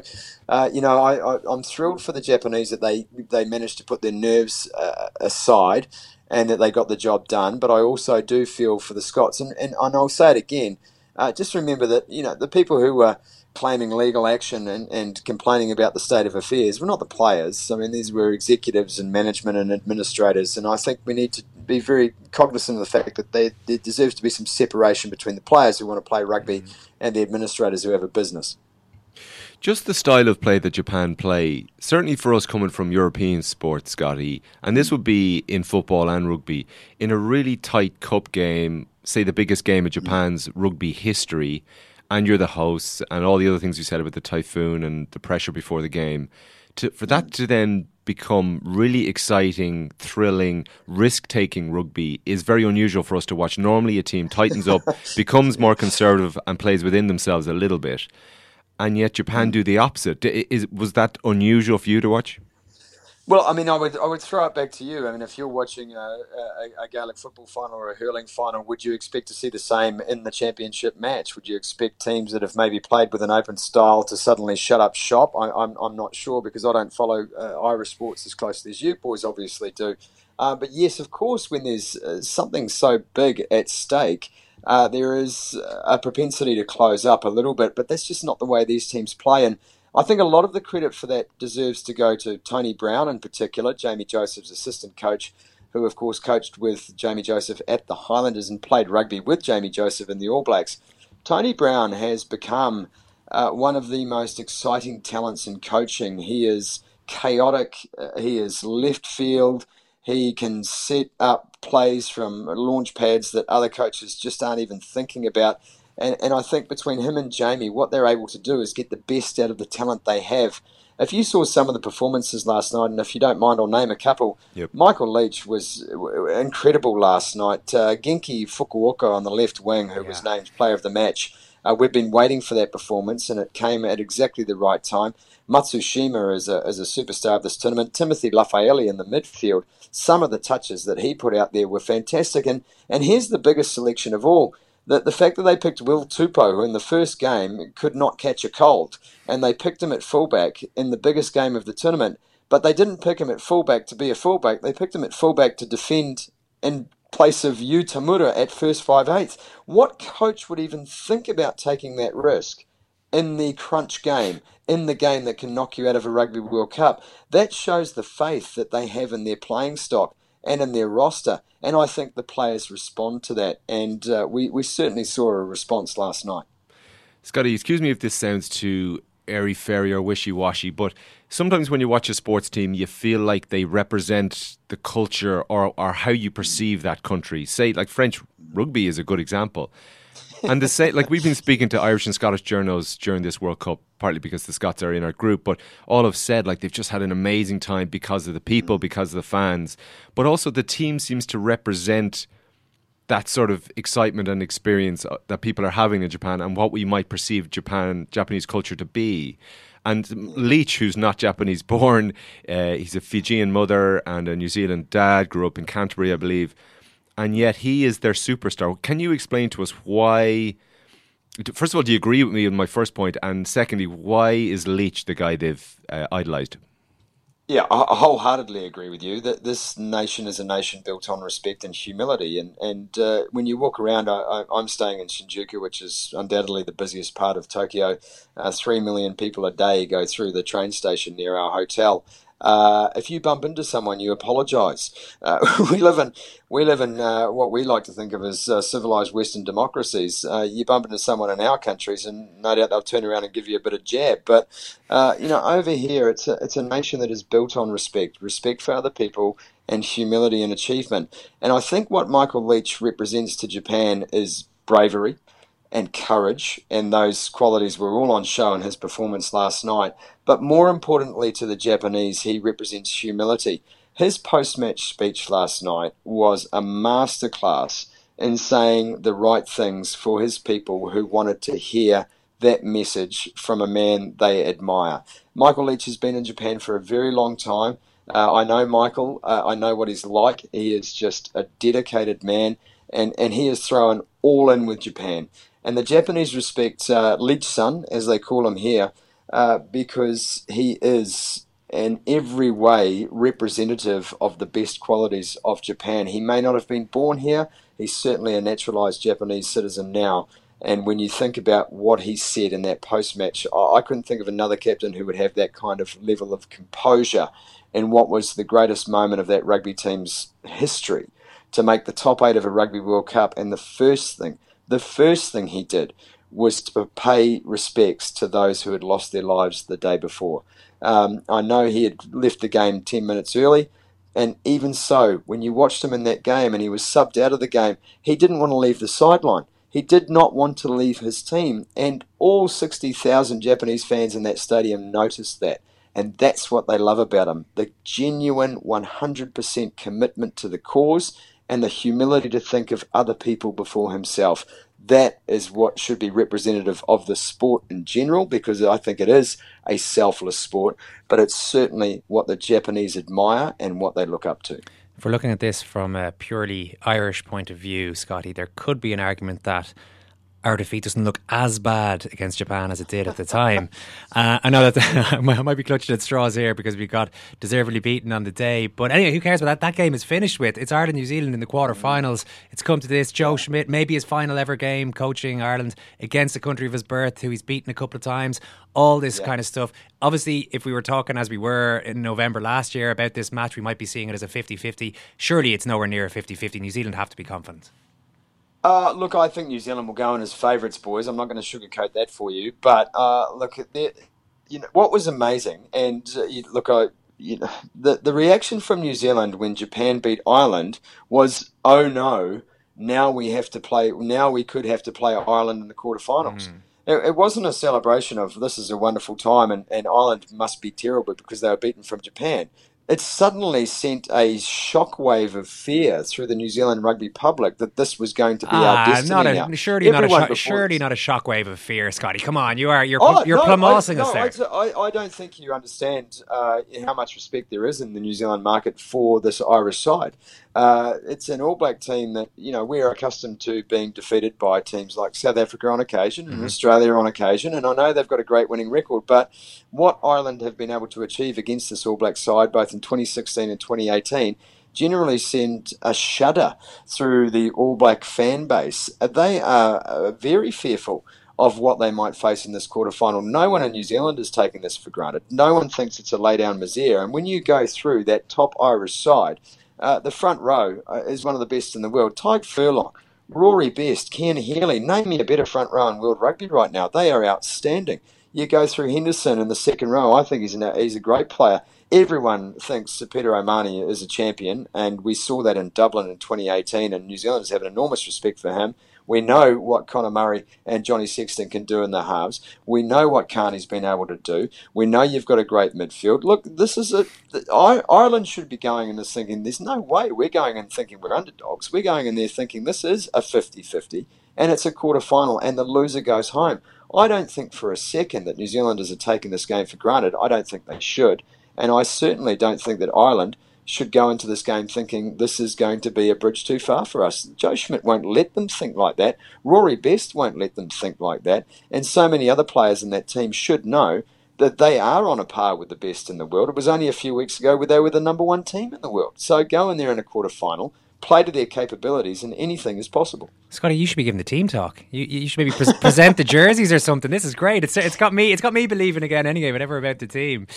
I'm thrilled for the Japanese that they managed to put their nerves aside and that they got the job done. But I also do feel for the Scots, and I'll say it again, just remember that, the people who were claiming legal action and complaining about the state of affairs were not the players. I mean, these were executives and management and administrators, and I think we need to be very cognizant of the fact that there deserves to be some separation between the players who want to play rugby and the administrators who have a business. Just the style of play that Japan play, certainly for us coming from European sports, Scotty, and this would be in football and rugby, in a really tight cup game, say the biggest game of Japan's rugby history, and you're the hosts, and all the other things you said about the typhoon and the pressure before the game, for that to then become really exciting, thrilling, risk-taking rugby is very unusual for us to watch. Normally a team tightens up, becomes more conservative and plays within themselves a little bit, and yet Japan do the opposite. Was that unusual for you to watch? Well, I mean, I would throw it back to you. I mean, if you're watching a Gaelic football final or a hurling final, would you expect to see the same in the championship match? Would you expect teams that have maybe played with an open style to suddenly shut up shop? I'm not sure, because I don't follow Irish sports as closely as you boys obviously do. But yes, of course, when there's something so big at stake, there is a propensity to close up a little bit. But that's just not the way these teams play. And I think a lot of the credit for that deserves to go to Tony Brown in particular, Jamie Joseph's assistant coach, who of course coached with Jamie Joseph at the Highlanders and played rugby with Jamie Joseph in the All Blacks. Tony Brown has become one of the most exciting talents in coaching. He is chaotic, he is left field, he can set up plays from launch pads that other coaches just aren't even thinking about. And I think between him and Jamie, what they're able to do is get the best out of the talent they have. If you saw some of the performances last night, and if you don't mind, I'll name a couple. Yep. Michael Leach was incredible last night. Genki Fukuoka on the left wing, who was named player of the match. We've been waiting for that performance, and it came at exactly the right time. Matsushima is a superstar of this tournament. Timothy Lafaeli in the midfield. Some of the touches that he put out there were fantastic. And here's the biggest selection of all. The fact that they picked Will Tupou, who in the first game could not catch a cold, and they picked him at fullback in the biggest game of the tournament, but they didn't pick him at fullback to be a fullback. They picked him at fullback to defend in place of Yu Tamura at first 5/8. What coach would even think about taking that risk in the crunch game, in the game that can knock you out of a Rugby World Cup? That shows the faith that they have in their playing stock and in their roster. And I think the players respond to that. And we certainly saw a response last night. Scotty, excuse me if this sounds too airy-fairy or wishy-washy, but sometimes when you watch a sports team, you feel like they represent the culture or how you perceive that country. Say, like French rugby is a good example. And the same, like we've been speaking to Irish and Scottish journos during this World Cup, partly because the Scots are in our group, but all have said like they've just had an amazing time because of the people, because of the fans, but also the team seems to represent that sort of excitement and experience that people are having in Japan and what we might perceive Japanese culture to be. And Leach, who's not Japanese born, he's a Fijian mother and a New Zealand dad, grew up in Canterbury, I believe. And yet he is their superstar. Can you explain to us why? First of all, do you agree with me on my first point? And secondly, why is Leach the guy they've idolised? Yeah, I wholeheartedly agree with you that this nation is a nation built on respect and humility. And when you walk around, I'm staying in Shinjuku, which is undoubtedly the busiest part of Tokyo. 3 million people a day go through the train station near our hotel. If you bump into someone, you apologise. We live in what we like to think of as civilised Western democracies. You bump into someone in our countries, and no doubt they'll turn around and give you a bit of jab. But over here, it's a nation that is built on respect for other people, and humility and achievement. And I think what Michael Leach represents to Japan is bravery and courage, and those qualities were all on show in his performance last night. But more importantly to the Japanese, he represents humility. His post-match speech last night was a masterclass in saying the right things for his people who wanted to hear that message from a man they admire. Michael Leach has been in Japan for a very long time. I know Michael. I know what he's like. He is just a dedicated man, and he is throwing all in with Japan. And the Japanese respect Leach-san, as they call him here, because he is in every way representative of the best qualities of Japan. He may not have been born here. He's certainly a naturalized Japanese citizen now. And when you think about what he said in that post-match, I couldn't think of another captain who would have that kind of level of composure in what was the greatest moment of that rugby team's history, to make the top 8 of a Rugby World Cup. And the first thing he did was to pay respects to those who had lost their lives the day before. I know he had left the game 10 minutes early, and even so, when you watched him in that game and he was subbed out of the game, he didn't want to leave the sideline. He did not want to leave his team, and all 60,000 Japanese fans in that stadium noticed that. And that's what they love about him, the genuine 100% commitment to the cause and the humility to think of other people before himself. That is what should be representative of the sport in general, because I think it is a selfless sport, but it's certainly what the Japanese admire and what they look up to. If we're looking at this from a purely Irish point of view, Scotty, there could be an argument that our defeat doesn't look as bad against Japan as it did at the time. I know that I might be clutching at straws here because we got deservedly beaten on the day. But anyway, who cares about that? That game is finished with. It's Ireland-New Zealand in the quarterfinals. It's come to this. Joe Schmidt, maybe his final ever game coaching Ireland against the country of his birth, who he's beaten a couple of times. All this kind of stuff. Obviously, if we were talking as we were in November last year about this match, we might be seeing it as a 50-50. Surely it's nowhere near a 50-50. New Zealand have to be confident. Look, I think New Zealand will go in as favourites, boys. I'm not going to sugarcoat that for you. But look, what was amazing, and the reaction from New Zealand when Japan beat Ireland was, oh no, now we could have to play Ireland in the quarterfinals. It wasn't a celebration of this is a wonderful time and Ireland must be terrible because they were beaten from Japan. It suddenly sent a shockwave of fear through the New Zealand rugby public that this was going to be our destiny now. Surely not a shockwave of fear, Scotty. Come on, you're plumossing us there. I don't think you understand how much respect there is in the New Zealand market for this Irish side. It's an All Black team that we're accustomed to being defeated by teams like South Africa on occasion and Australia on occasion, and I know they've got a great winning record. But what Ireland have been able to achieve against this All Black side, both in 2016 and 2018, generally sent a shudder through the All Black fan base. They are very fearful of what they might face in this quarterfinal. No one in New Zealand is taking this for granted. No one thinks it's a lay-down misère. And when you go through that top Irish side, the front row is one of the best in the world. Tyke Furlong, Rory Best, Ken Healy, name me a better front row in world rugby right now. They are outstanding. You go through Henderson in the second row, I think he's a great player. Everyone thinks Peter O'Mahony is a champion, and we saw that in Dublin in 2018, and New Zealanders have an enormous respect for him. We know what Conor Murray and Johnny Sexton can do in the halves. We know what Carney's been able to do. We know you've got a great midfield. Look, this is Ireland should be going in this thinking, there's no way we're going in thinking we're underdogs. We're going in there thinking this is a 50-50 and it's a quarter-final and the loser goes home. I don't think for a second that New Zealanders are taking this game for granted. I don't think they should. And I certainly don't think that Ireland should go into this game thinking this is going to be a bridge too far for us. Joe Schmidt won't let them think like that. Rory Best won't let them think like that. And so many other players in that team should know that they are on a par with the best in the world. It was only a few weeks ago where they were the number one team in the world. So go in there in a quarter-final, play to their capabilities, and anything is possible. Scotty, you should be giving the team talk. You should maybe present the jerseys or something. This is great. It's got me believing again anyway, whatever about the team.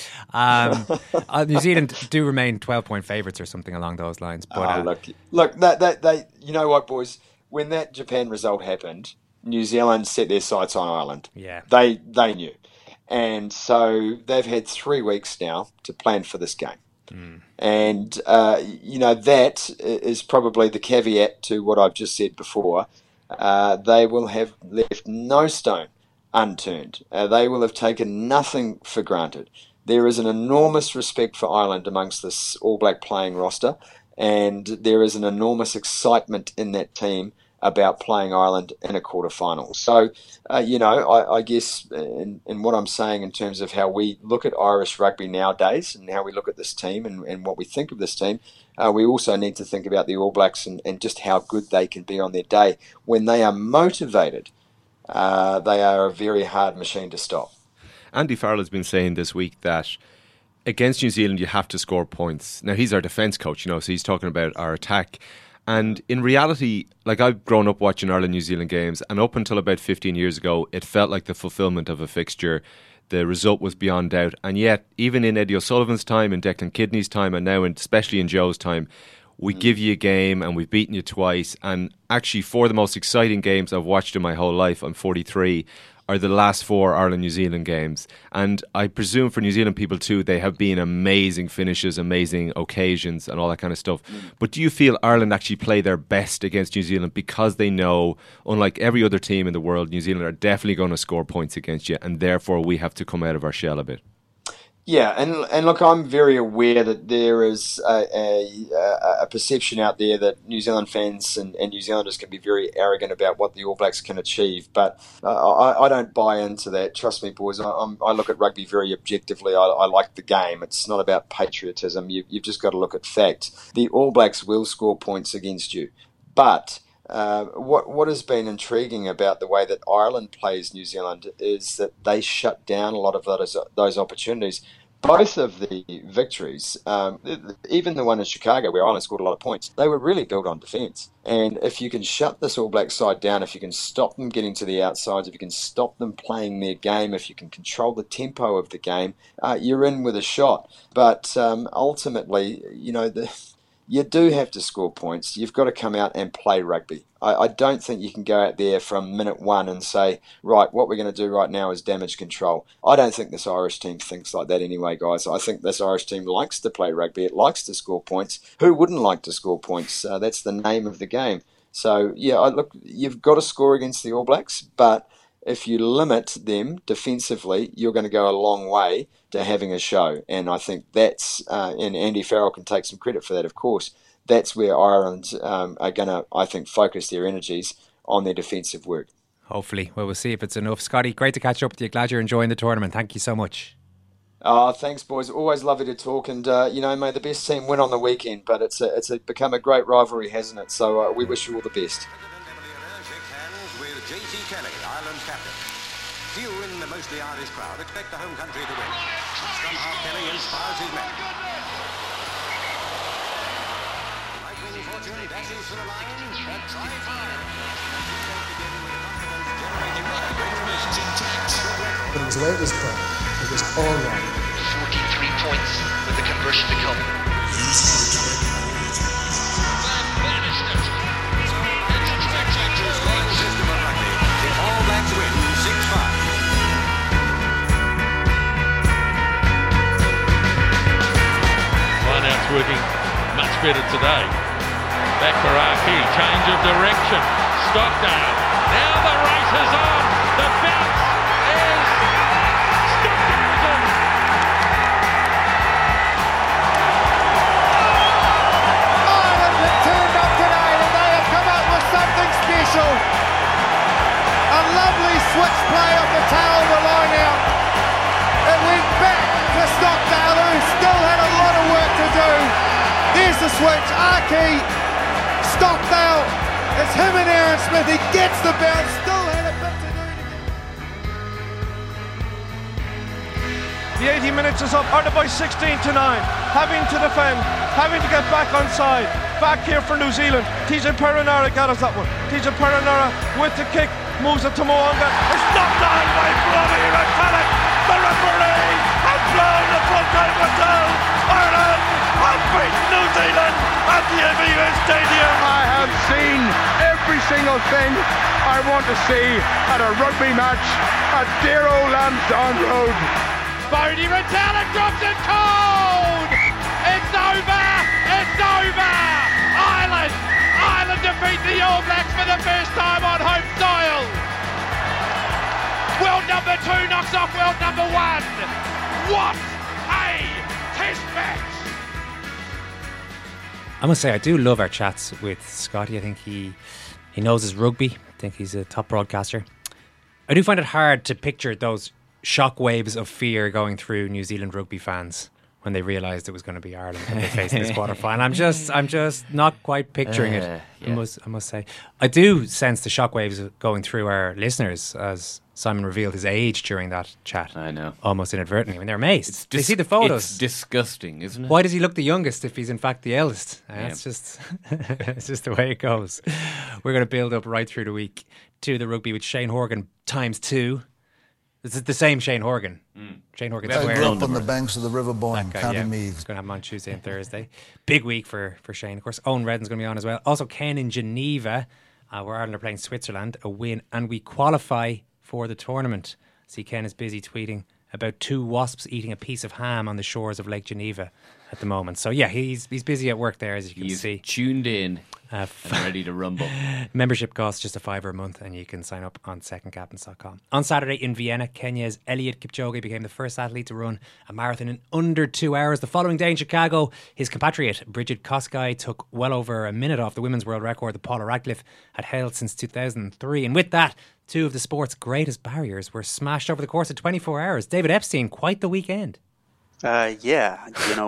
New Zealand do remain 12-point favourites or something along those lines. But look, they you know what, boys? When that Japan result happened, New Zealand set their sights on Ireland. Yeah, they knew, and so they've had 3 weeks now to plan for this game. And, that is probably the caveat to what I've just said before. They will have left no stone unturned. They will have taken nothing for granted. There is an enormous respect for Ireland amongst this All Black playing roster, and there is an enormous excitement in that team about playing Ireland in a quarter-final. So, I guess in what I'm saying in terms of how we look at Irish rugby nowadays and how we look at this team and what we think of this team, we also need to think about the All Blacks and just how good they can be on their day. When they are motivated, they are a very hard machine to stop. Andy Farrell has been saying this week that against New Zealand you have to score points. Now, he's our defence coach, so he's talking about our attack. And in reality, like, I've grown up watching Ireland-New Zealand games, and up until about 15 years ago, it felt like the fulfilment of a fixture. The result was beyond doubt. And yet, even in Eddie O'Sullivan's time, in Declan Kidney's time, and now especially in Joe's time, we give you a game and we've beaten you twice. And actually, 4 of the most exciting games I've watched in my whole life, I'm 43, are the last 4 Ireland-New Zealand games. And I presume for New Zealand people too, they have been amazing finishes, amazing occasions and all that kind of stuff. But do you feel Ireland actually play their best against New Zealand because they know, unlike every other team in the world, New Zealand are definitely going to score points against you, and therefore we have to come out of our shell a bit? Yeah, and look, I'm very aware that there is a perception out there that New Zealand fans and New Zealanders can be very arrogant about what the All Blacks can achieve, but I don't buy into that. Trust me, boys, I look at rugby very objectively. I like the game. It's not about patriotism. You've just got to look at facts. The All Blacks will score points against you, but what has been intriguing about the way that Ireland plays New Zealand is that they shut down a lot of those opportunities. Both of the victories, even the one in Chicago where Ireland scored a lot of points, they were really built on defence. And if you can shut this All Black side down, if you can stop them getting to the outsides, if you can stop them playing their game, if you can control the tempo of the game, you're in with a shot. But ultimately, you do have to score points. You've got to come out and play rugby. I don't think you can go out there from minute 1 and say, right, what we're going to do right now is damage control. I don't think this Irish team thinks like that anyway, guys. I think this Irish team likes to play rugby. It likes to score points. Who wouldn't like to score points? That's the name of the game. So, look, you've got to score against the All Blacks, but if you limit them defensively, you're going to go a long way to having a show. And I think that's, and Andy Farrell can take some credit for that, of course, that's where Ireland are going to, I think, focus their energies on their defensive work. Hopefully. Well, we'll see if it's enough. Scotty, great to catch up with you. Glad you're enjoying the tournament. Thank you so much. Thanks, boys. Always lovely to talk. And, may the best team win on the weekend. But it's become a great rivalry, hasn't it? So we wish you all the best. With J.C. Kelly, Ireland's captain. Few in the mostly Irish crowd expect the home country to win. Somehow Kelly inspires his men. Lightning Fortune dashes to the line and try fire. But it was the way it was played. It was all right. 43 points with the conversion to come. All Blacks win 6-5. Lineout's working much better today. Back for Archie. Change of direction. Stockdale. Now the race is on. The bounce is Stockdale's. Ireland have turned up today and they have come up with something special. A lovely switch play of the tail of the line out. It went back to Stockdale, who still had a lot of work to do. There's the switch. Archie, Stockdale. It's him and Aaron Smith. He gets the bounce. Still had a bit to do to get. The 80 minutes is up. Ireland by 16 to 9. Having to defend. Having to get back on side. Back here for New Zealand. TJ Perenara got us that one. TJ Perenara with the kick. Moves it to Mo'unga. It's knocked down by Bloody Retallick. The referee has blown the full-time whistle. Ireland have beaten New Zealand at the Aviva Stadium. I have seen every single thing I want to see at a rugby match at dear old Lansdowne Road. Bodie Retallick drops it cold. It's over. It's over. Ireland defeat the All Blacks for the first time on home soil. World number 2 knocks off world number 1. What a test match! I must say, I do love our chats with Scotty. I think he knows his rugby. I think he's a top broadcaster. I do find it hard to picture those shock waves of fear going through New Zealand rugby fans when they realised it was going to be Ireland when they faced this quarter-final. I'm just not quite picturing it. Yeah. I must say. I do sense the shockwaves going through our listeners as Simon revealed his age during that chat. I know. Almost inadvertently. I mean, they're amazed. They see the photos. It's disgusting, isn't it? Why does he look the youngest if he's in fact the eldest? Yeah. It's just it's just the way it goes. We're going to build up right through the week to the rugby with Shane Horgan times 2. It's the same Shane Horgan. Shane Horgan. I grew up on the banks of the River Boyne, County Meath. He's going to have him on Tuesday and Thursday. Big week for Shane. Of course, Owen Redden's going to be on as well. Also, Ken in Geneva, where Ireland are playing Switzerland, a win, and we qualify for the tournament. See, Ken is busy tweeting about 2 wasps eating a piece of ham on the shores of Lake Geneva at the moment. So yeah, he's busy at work there, as you can see. Tuned in and ready to rumble. Membership costs just $5 a month, and you can sign up on secondcaptains.com. On Saturday in Vienna, Kenya's Eliud Kipchoge became the first athlete to run a marathon in under 2 hours. The following day in Chicago, his compatriot Bridget Kosgei took well over a minute off the women's world record that Paula Radcliffe had held since 2003. And with that, 2 of the sport's greatest barriers were smashed over the course of 24 hours. David Epstein, quite the weekend. Yeah,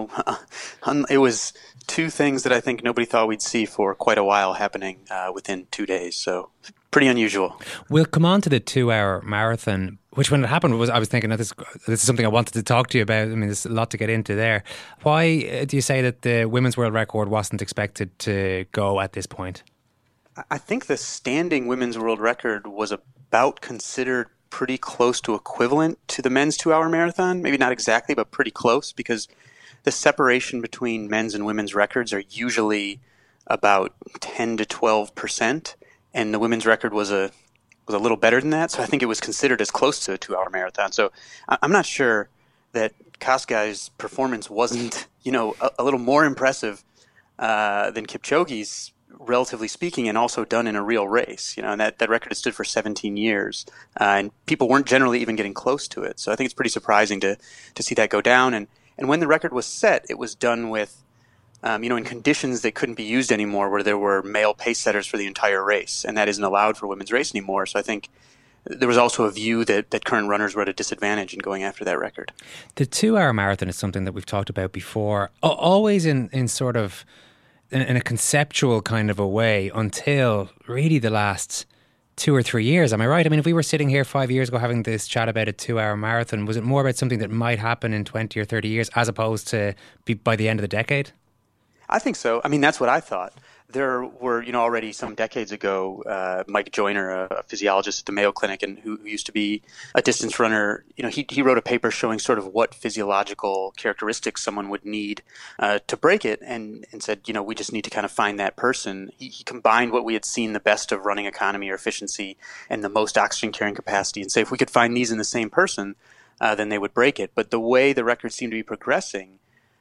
it was 2 things that I think nobody thought we'd see for quite a while happening within 2 days. So pretty unusual. We'll come on to the 2-hour marathon, which when it happened I was thinking that this is something I wanted to talk to you about. I mean, there's a lot to get into there. Why do you say that the women's world record wasn't expected to go at this point? I think the standing women's world record was about considered pretty close to equivalent to the men's 2-hour marathon. Maybe not exactly, but pretty close, because the separation between men's and women's records are usually about 10 to 12%, and the women's record was a little better than that. So I think it was considered as close to a 2-hour marathon. So I'm not sure that Kosgei's performance wasn't, a little more impressive than Kipchoge's, relatively speaking, and also done in a real race, and that record has stood for 17 years, and people weren't generally even getting close to it. So I think it's pretty surprising to see that go down. And when the record was set, it was done with, in conditions that couldn't be used anymore, where there were male pace setters for the entire race, and that isn't allowed for women's race anymore. So I think there was also a view that current runners were at a disadvantage in going after that record. The 2-hour marathon is something that we've talked about before, always in sort of in a conceptual kind of a way, until really the last 2 or 3 years. Am I right? I mean, if we were sitting here 5 years ago having this chat about a 2-hour marathon, was it more about something that might happen in 20 or 30 years as opposed to by the end of the decade? I think so. I mean, that's what I thought. There were, already some decades ago, Mike Joyner, a physiologist at the Mayo Clinic and who used to be a distance runner, he wrote a paper showing sort of what physiological characteristics someone would need to break it, and said, we just need to kind of find that person. He combined what we had seen, the best of running economy or efficiency and the most oxygen carrying capacity, and say if we could find these in the same person, then they would break it. But the way the record seemed to be progressing,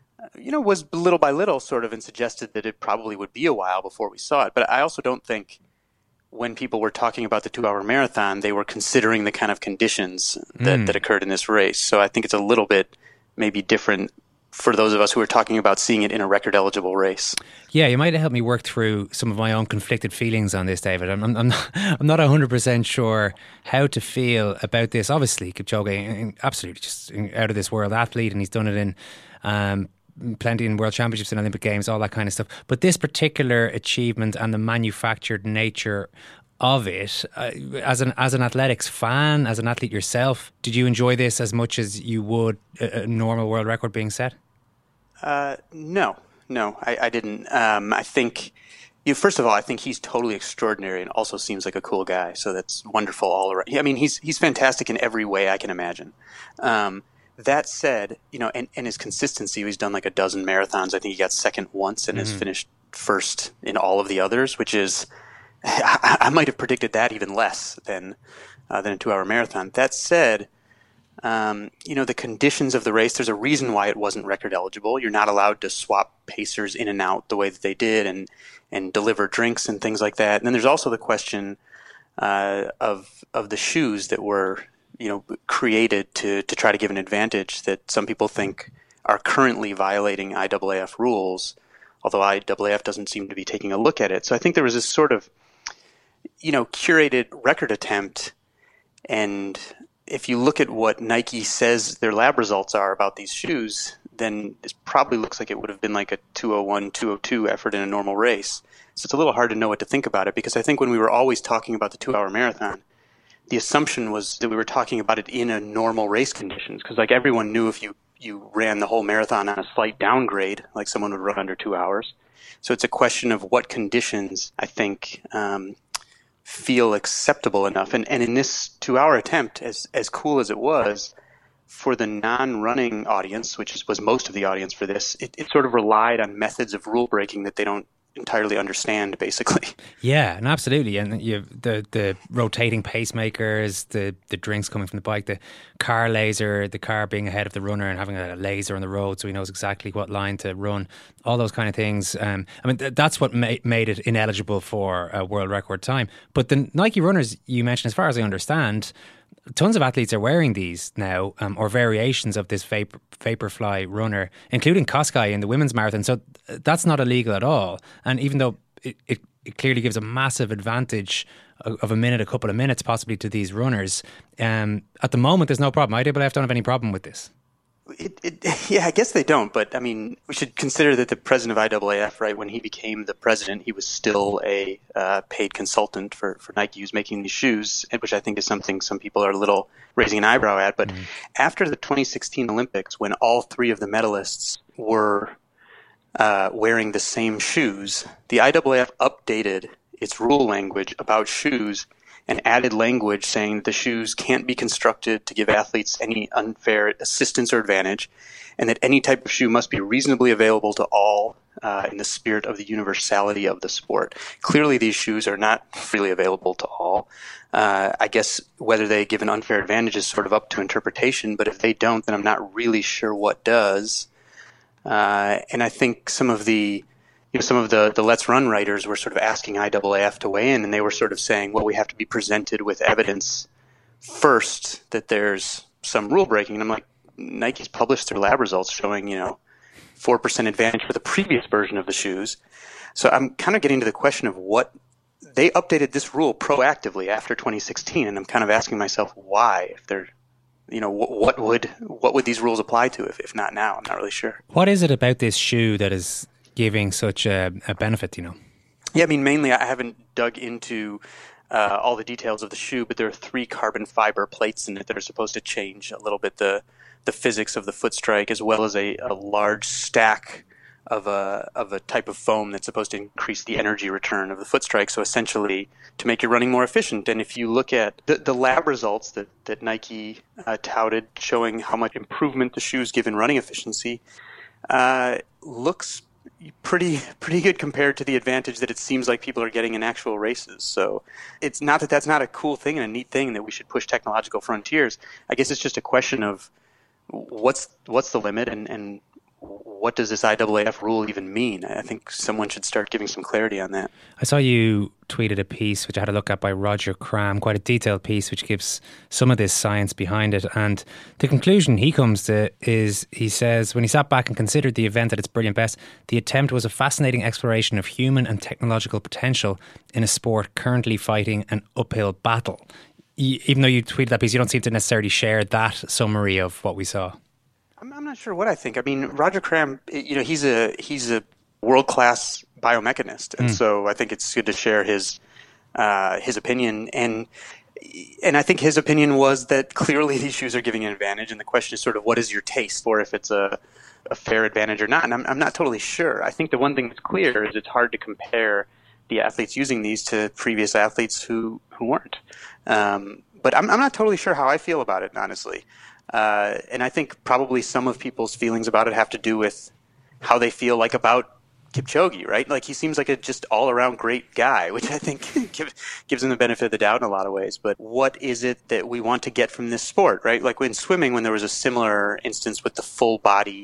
was little by little sort of, and suggested that it probably would be a while before we saw it. But I also don't think when people were talking about the 2-hour marathon, they were considering the kind of conditions that occurred in this race. So I think it's a little bit maybe different for those of us who are talking about seeing it in a record-eligible race. Yeah, you might have helped me work through some of my own conflicted feelings on this, David. I'm not 100% sure how to feel about this. Obviously, Kipchoge, absolutely just out of this world athlete, and he's done it in plenty in World Championships and Olympic Games, all that kind of stuff. But this particular achievement and the manufactured nature of it, as an athletics fan, as an athlete yourself, did you enjoy this as much as you would a normal world record being set? No, I didn't. I think, first of all, I think he's totally extraordinary and also seems like a cool guy. So that's wonderful all around. I mean, he's fantastic in every way I can imagine. That said, and his consistency, he's done like a dozen marathons. I think he got second once and has finished first in all of the others, which is, I might have predicted that even less than a 2-hour marathon. That said, the conditions of the race, there's a reason why it wasn't record eligible. You're not allowed to swap pacers in and out the way that they did and deliver drinks and things like that. And then there's also the question of the shoes that were created to try to give an advantage that some people think are currently violating IAAF rules, although IAAF doesn't seem to be taking a look at it. So I think there was this sort of curated record attempt, and if you look at what Nike says their lab results are about these shoes, then it probably looks like it would have been like a 2:01, 2:02 effort in a normal race. So it's a little hard to know what to think about it, because I think when we were always talking about the 2-hour marathon, the assumption was that we were talking about it in a normal race conditions, because like everyone knew if you ran the whole marathon on a slight downgrade, like someone would run under 2 hours. So it's a question of what conditions, I think, feel acceptable enough. And in this 2-hour attempt, as cool as it was, for the non-running audience, which was most of the audience for this, it sort of relied on methods of rule breaking that they don't entirely understand, basically. Yeah, and absolutely. And you have the rotating pacemakers, the drinks coming from the bike, the car laser, the car being ahead of the runner and having a laser on the road so he knows exactly what line to run, all those kind of things. That's what made it ineligible for a world record time. But the Nike runners you mentioned, as far as I understand, tons of athletes are wearing these now, or variations of this Vaporfly runner, including Kosgei in the women's marathon. So that's not illegal at all. And even though it clearly gives a massive advantage of a couple of minutes possibly to these runners, at the moment there's no problem. IAAF don't have any problem with this. Yeah, I guess they don't. But I mean, we should consider that the president of IAAF, right, when he became the president, he was still a paid consultant for Nike, who's making these shoes, which I think is something some people are a little raising an eyebrow at. But after the 2016 Olympics, when all three of the medalists were wearing the same shoes, the IAAF updated its rule language about shoes and added language saying that the shoes can't be constructed to give athletes any unfair assistance or advantage, and that any type of shoe must be reasonably available to all in the spirit of the universality of the sport. Clearly, these shoes are not freely available to all. I guess whether they give an unfair advantage is sort of up to interpretation, but if they don't, then I'm not really sure what does. And I think some of the Let's Run writers were sort of asking IAAF to weigh in, and they were sort of saying, well, we have to be presented with evidence first that there's some rule breaking. And I'm like, Nike's published their lab results showing, 4% advantage for the previous version of the shoes. So I'm kind of getting to the question of what they updated this rule proactively after 2016, and I'm kind of asking myself why, if they're, what would these rules apply to if not now? I'm not really sure. What is it about this shoe that is giving such a benefit, Yeah, I mean, mainly I haven't dug into all the details of the shoe, but there are 3 carbon fiber plates in it that are supposed to change a little bit the physics of the foot strike, as well as a large stack of a type of foam that's supposed to increase the energy return of the foot strike, so essentially to make your running more efficient. And if you look at the lab results that Nike touted showing how much improvement the shoes give in running efficiency, looks pretty good compared to the advantage that it seems like people are getting in actual races. So it's not that that's not a cool thing and a neat thing that we should push technological frontiers. I guess it's just a question of what's the limit and what does this IAAF rule even mean? I think someone should start giving some clarity on that. I saw you tweeted a piece, which I had a look at, by Roger Cram, quite a detailed piece, which gives some of this science behind it. And the conclusion he comes to is, he says, when he sat back and considered the event at its brilliant best, the attempt was a fascinating exploration of human and technological potential in a sport currently fighting an uphill battle. Even though you tweeted that piece, you don't seem to necessarily share that summary of what we saw. I'm not sure what I think. I mean, Roger Cram, he's a world-class biomechanist, and so I think it's good to share his opinion. And I think his opinion was that clearly these shoes are giving an advantage, and the question is sort of what is your taste for if it's a fair advantage or not. And I'm not totally sure. I think the one thing that's clear is it's hard to compare the athletes using these to previous athletes who weren't. But I'm not totally sure how I feel about it, honestly. And I think probably some of people's feelings about it have to do with how they feel like about Kipchoge, right? Like, he seems like a just all-around great guy, which I think gives him the benefit of the doubt in a lot of ways. But what is it that we want to get from this sport, right? Like in swimming, when there was a similar instance with the full-body,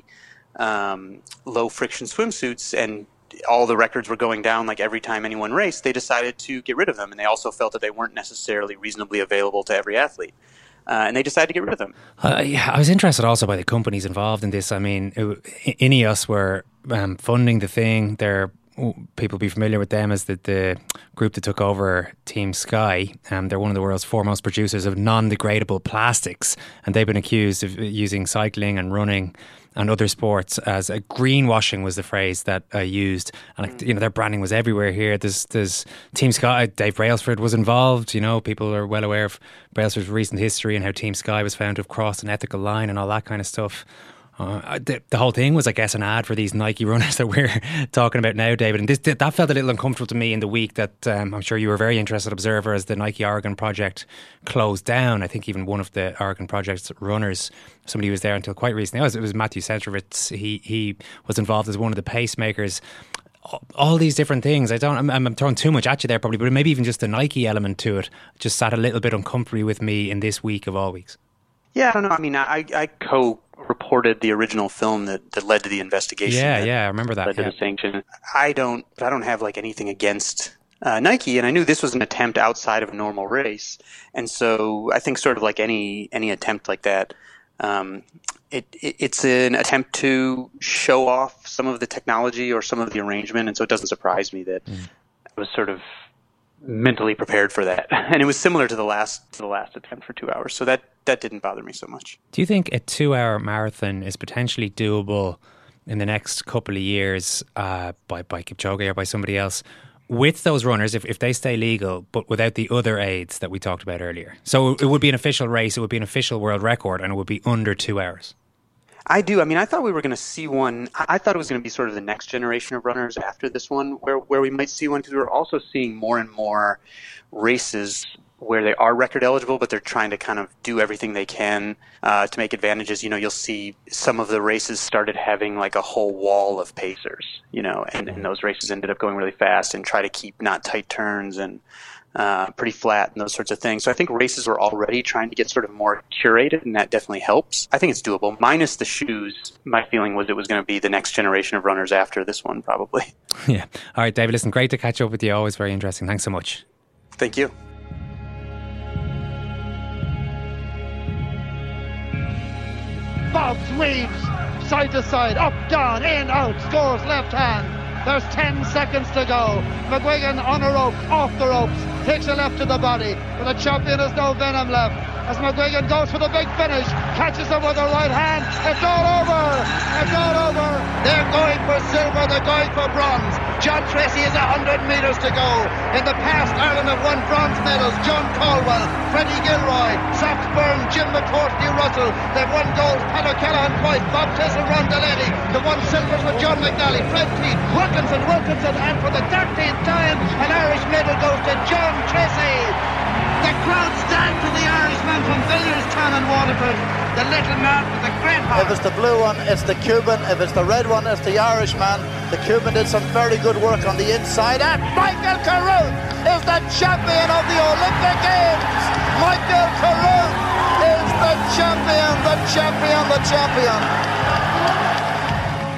low-friction swimsuits, and all the records were going down like every time anyone raced, they decided to get rid of them. And they also felt that they weren't necessarily reasonably available to every athlete. And they decided to get rid of them. I was interested also by the companies involved in this. I mean, Ineos were funding the thing. People will be familiar with them as the group that took over Team Sky. They're one of the world's foremost producers of non-degradable plastics, and they've been accused of using cycling and running and other sports as a greenwashing was the phrase that I used. And their branding was everywhere here. There's Team Sky. Dave Brailsford was involved. People are well aware of Brailsford's recent history and how Team Sky was found to have crossed an ethical line and all that kind of stuff. The whole thing was, I guess, an ad for these Nike runners that we're talking about now, David. And that felt a little uncomfortable to me in the week that I'm sure you were a very interested observer as the Nike Oregon project closed down. I think even one of the Oregon project's runners, somebody who was there until quite recently, it was Matthew Centrovitz. He was involved as one of the pacemakers. All these different things. I'm throwing too much at you there probably, but maybe even just the Nike element to it just sat a little bit uncomfortably with me in this week of all weeks. Yeah, I don't know. I mean, I co-reported the original film that led to the investigation. Yeah, I remember that. Led to the sanction. I don't have like anything against Nike, and I knew this was an attempt outside of a normal race, and so I think sort of like any attempt like that, it's an attempt to show off some of the technology or some of the arrangement, and so it doesn't surprise me that I was sort of mentally prepared for that. And it was similar to the last attempt for 2 hours. So that didn't bother me so much. Do you think a 2-hour marathon is potentially doable in the next couple of years by Kipchoge or by somebody else with those runners if they stay legal, but without the other aids that we talked about earlier? So it would be an official race, it would be an official world record, and it would be under 2 hours. I do. I mean, I thought we were going to see one. I thought it was going to be sort of the next generation of runners after this one, where we might see one, because we're also seeing more and more races where they are record eligible, but they're trying to kind of do everything they can to make advantages. You'll see some of the races started having like a whole wall of pacers, and those races ended up going really fast and try to keep not tight turns and pretty flat and those sorts of things. So I think races were already trying to get sort of more curated, and that definitely helps. I think it's doable. Minus the shoes, my feeling was it was going to be the next generation of runners after this one, probably. Yeah. All right, David, listen, great to catch up with you. Always very interesting. Thanks so much. Thank you. Bobs, weaves, side to side, up, down, in, out, scores left hand. There's 10 seconds to go. McGuigan on a rope, off the ropes, takes a left to the body. But the champion has no venom left. As McGuigan goes for the big finish, catches him with the right hand. It's all over. It's all over. They're going for silver. They're going for bronze. John Tracy has 100 metres to go. In the past, Ireland have won bronze medals. John Caldwell, Freddie Gilroy, Sox Byrne, Jim McCourtney Russell. They've won golds. Pat O'Callaghan, Coyte, Bob Tissell, Ron Delaney. They won silvers with John McNally, Fred Teague, Wilkinson, and for the 13th time, an Irish medal goes to John Tracy. The crowd stand to the Irishman from Villiers-Town and Waterford. The little man with the great heart. If it's the blue one, it's the Cuban. If it's the red one, it's the Irishman. The Cuban did some very good work on the inside. And Michael Carroll is the champion of the Olympic Games. Michael Carroll is the champion, the champion, the champion.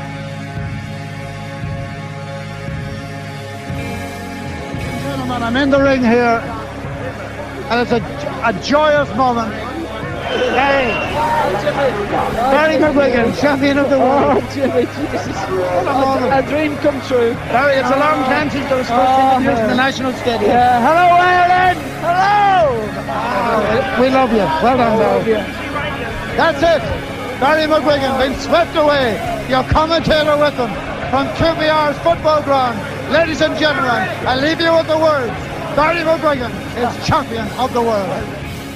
gentlemen, I'm in the ring here, and it's a joyous moment. Hey, Barry McGuigan, champion of the world. Oh, Jimmy, Jesus. A dream come true. Barry, it's a long time since there was first introduced in the National Stadium. Yeah. Hello, Ireland. Hello. We love you. Well done, Barry. That's it. Barry McGuigan been swept away. Your commentator with them from QPR's football ground. Ladies and gentlemen, I leave you with the words. Barry McGuigan is champion of the world.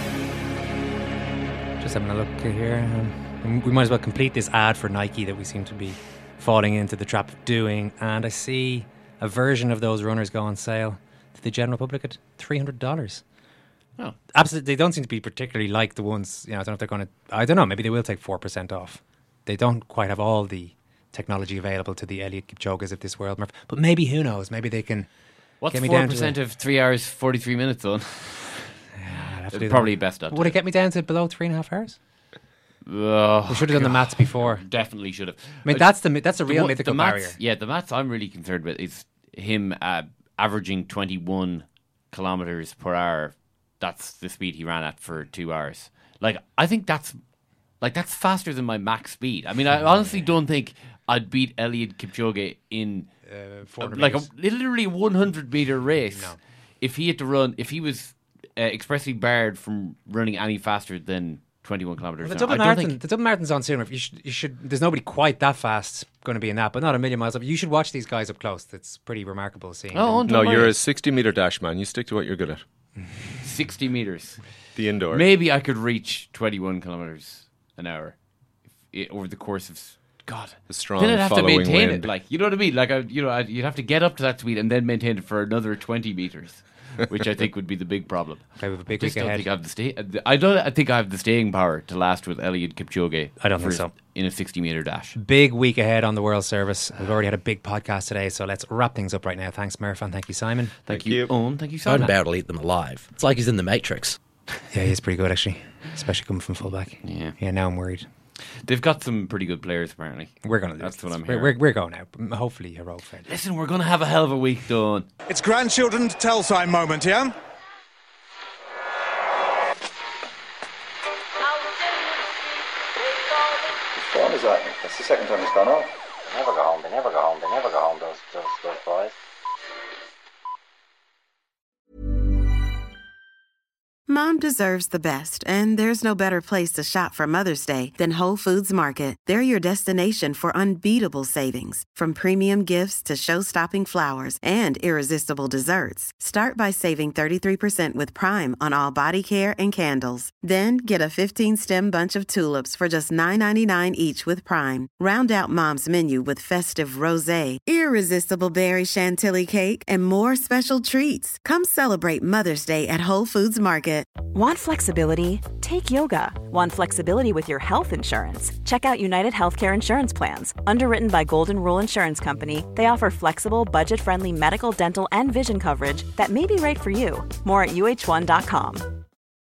Just having a look here. We might as well complete this ad for Nike that we seem to be falling into the trap of doing. And I see a version of those runners go on sale to the general public at $300. Oh, absolutely! They don't seem to be particularly like the ones. I don't know if they're going to. I don't know. Maybe they will take 4% off. They don't quite have all the technology available to the Eliud Kipchoges of this world, Murph. But maybe, who knows? Maybe they can. What's get me 4% of 3 hours 43 minutes on? Probably best not. Would it get me down to below 3.5 hours? We should have done the maths before. Definitely should have. I mean, that's a real mythical barrier. Yeah, the maths I'm really concerned with is him averaging 21 kilometers per hour. That's the speed he ran at for 2 hours. I think that's faster than my max speed. I mean, I honestly don't think I'd beat Eliud Kipchoge in literally 100-meter race if he had to run. If he was expressly barred from running any faster than 21 kilometers. Well, the Dublin Marathon's on soon. You should. There's nobody quite that fast going to be in that, but not a million miles up. You should watch these guys up close. It's pretty remarkable seeing. No, you're a 60-meter dash man. You stick to what you're good at. 60 meters. The indoor. Maybe I could reach 21 kilometers an hour over the course of the strong. Then I'd have to maintain wind. it. You know what I mean? You'd have to get up to that speed and then maintain it for another 20 meters. Which I think would be the big problem. Okay, we have a big week ahead. I don't think I have the staying power to last with Eliud Kipchoge. I don't think so. In a 60-meter dash. Big week ahead on the World Service. We've already had a big podcast today, so let's wrap things up right now. Thanks, Murph, and thank you, Simon. Thank you, Owen. Thank you, Simon. I'd barely eat them alive. It's like he's in the Matrix. Yeah, he's pretty good, actually. Especially coming from fullback. Yeah, now I'm worried. They've got some pretty good players, apparently. We're going to do That's what I'm hearing. We're going out. Hopefully, heroic failure. Listen, we're going to have a hell of a week, Dawn. It's grandchildren to tell time moment, yeah? Which one is that? That's the second time it's gone off. They never go home, they never go home, they never go home, those boys. Mom deserves the best, and there's no better place to shop for Mother's Day than Whole Foods Market. They're your destination for unbeatable savings, from premium gifts to show-stopping flowers and irresistible desserts. Start by saving 33% with Prime on all body care and candles. Then get a 15-stem bunch of tulips for just $9.99 each with Prime. Round out Mom's menu with festive rosé, irresistible berry chantilly cake, and more special treats. Come celebrate Mother's Day at Whole Foods Market. Want flexibility? Take yoga. Want flexibility with your health insurance? Check out United Healthcare Insurance Plans. Underwritten by Golden Rule Insurance Company, they offer flexible, budget-friendly medical, dental, and vision coverage that may be right for you. More at UH1.com.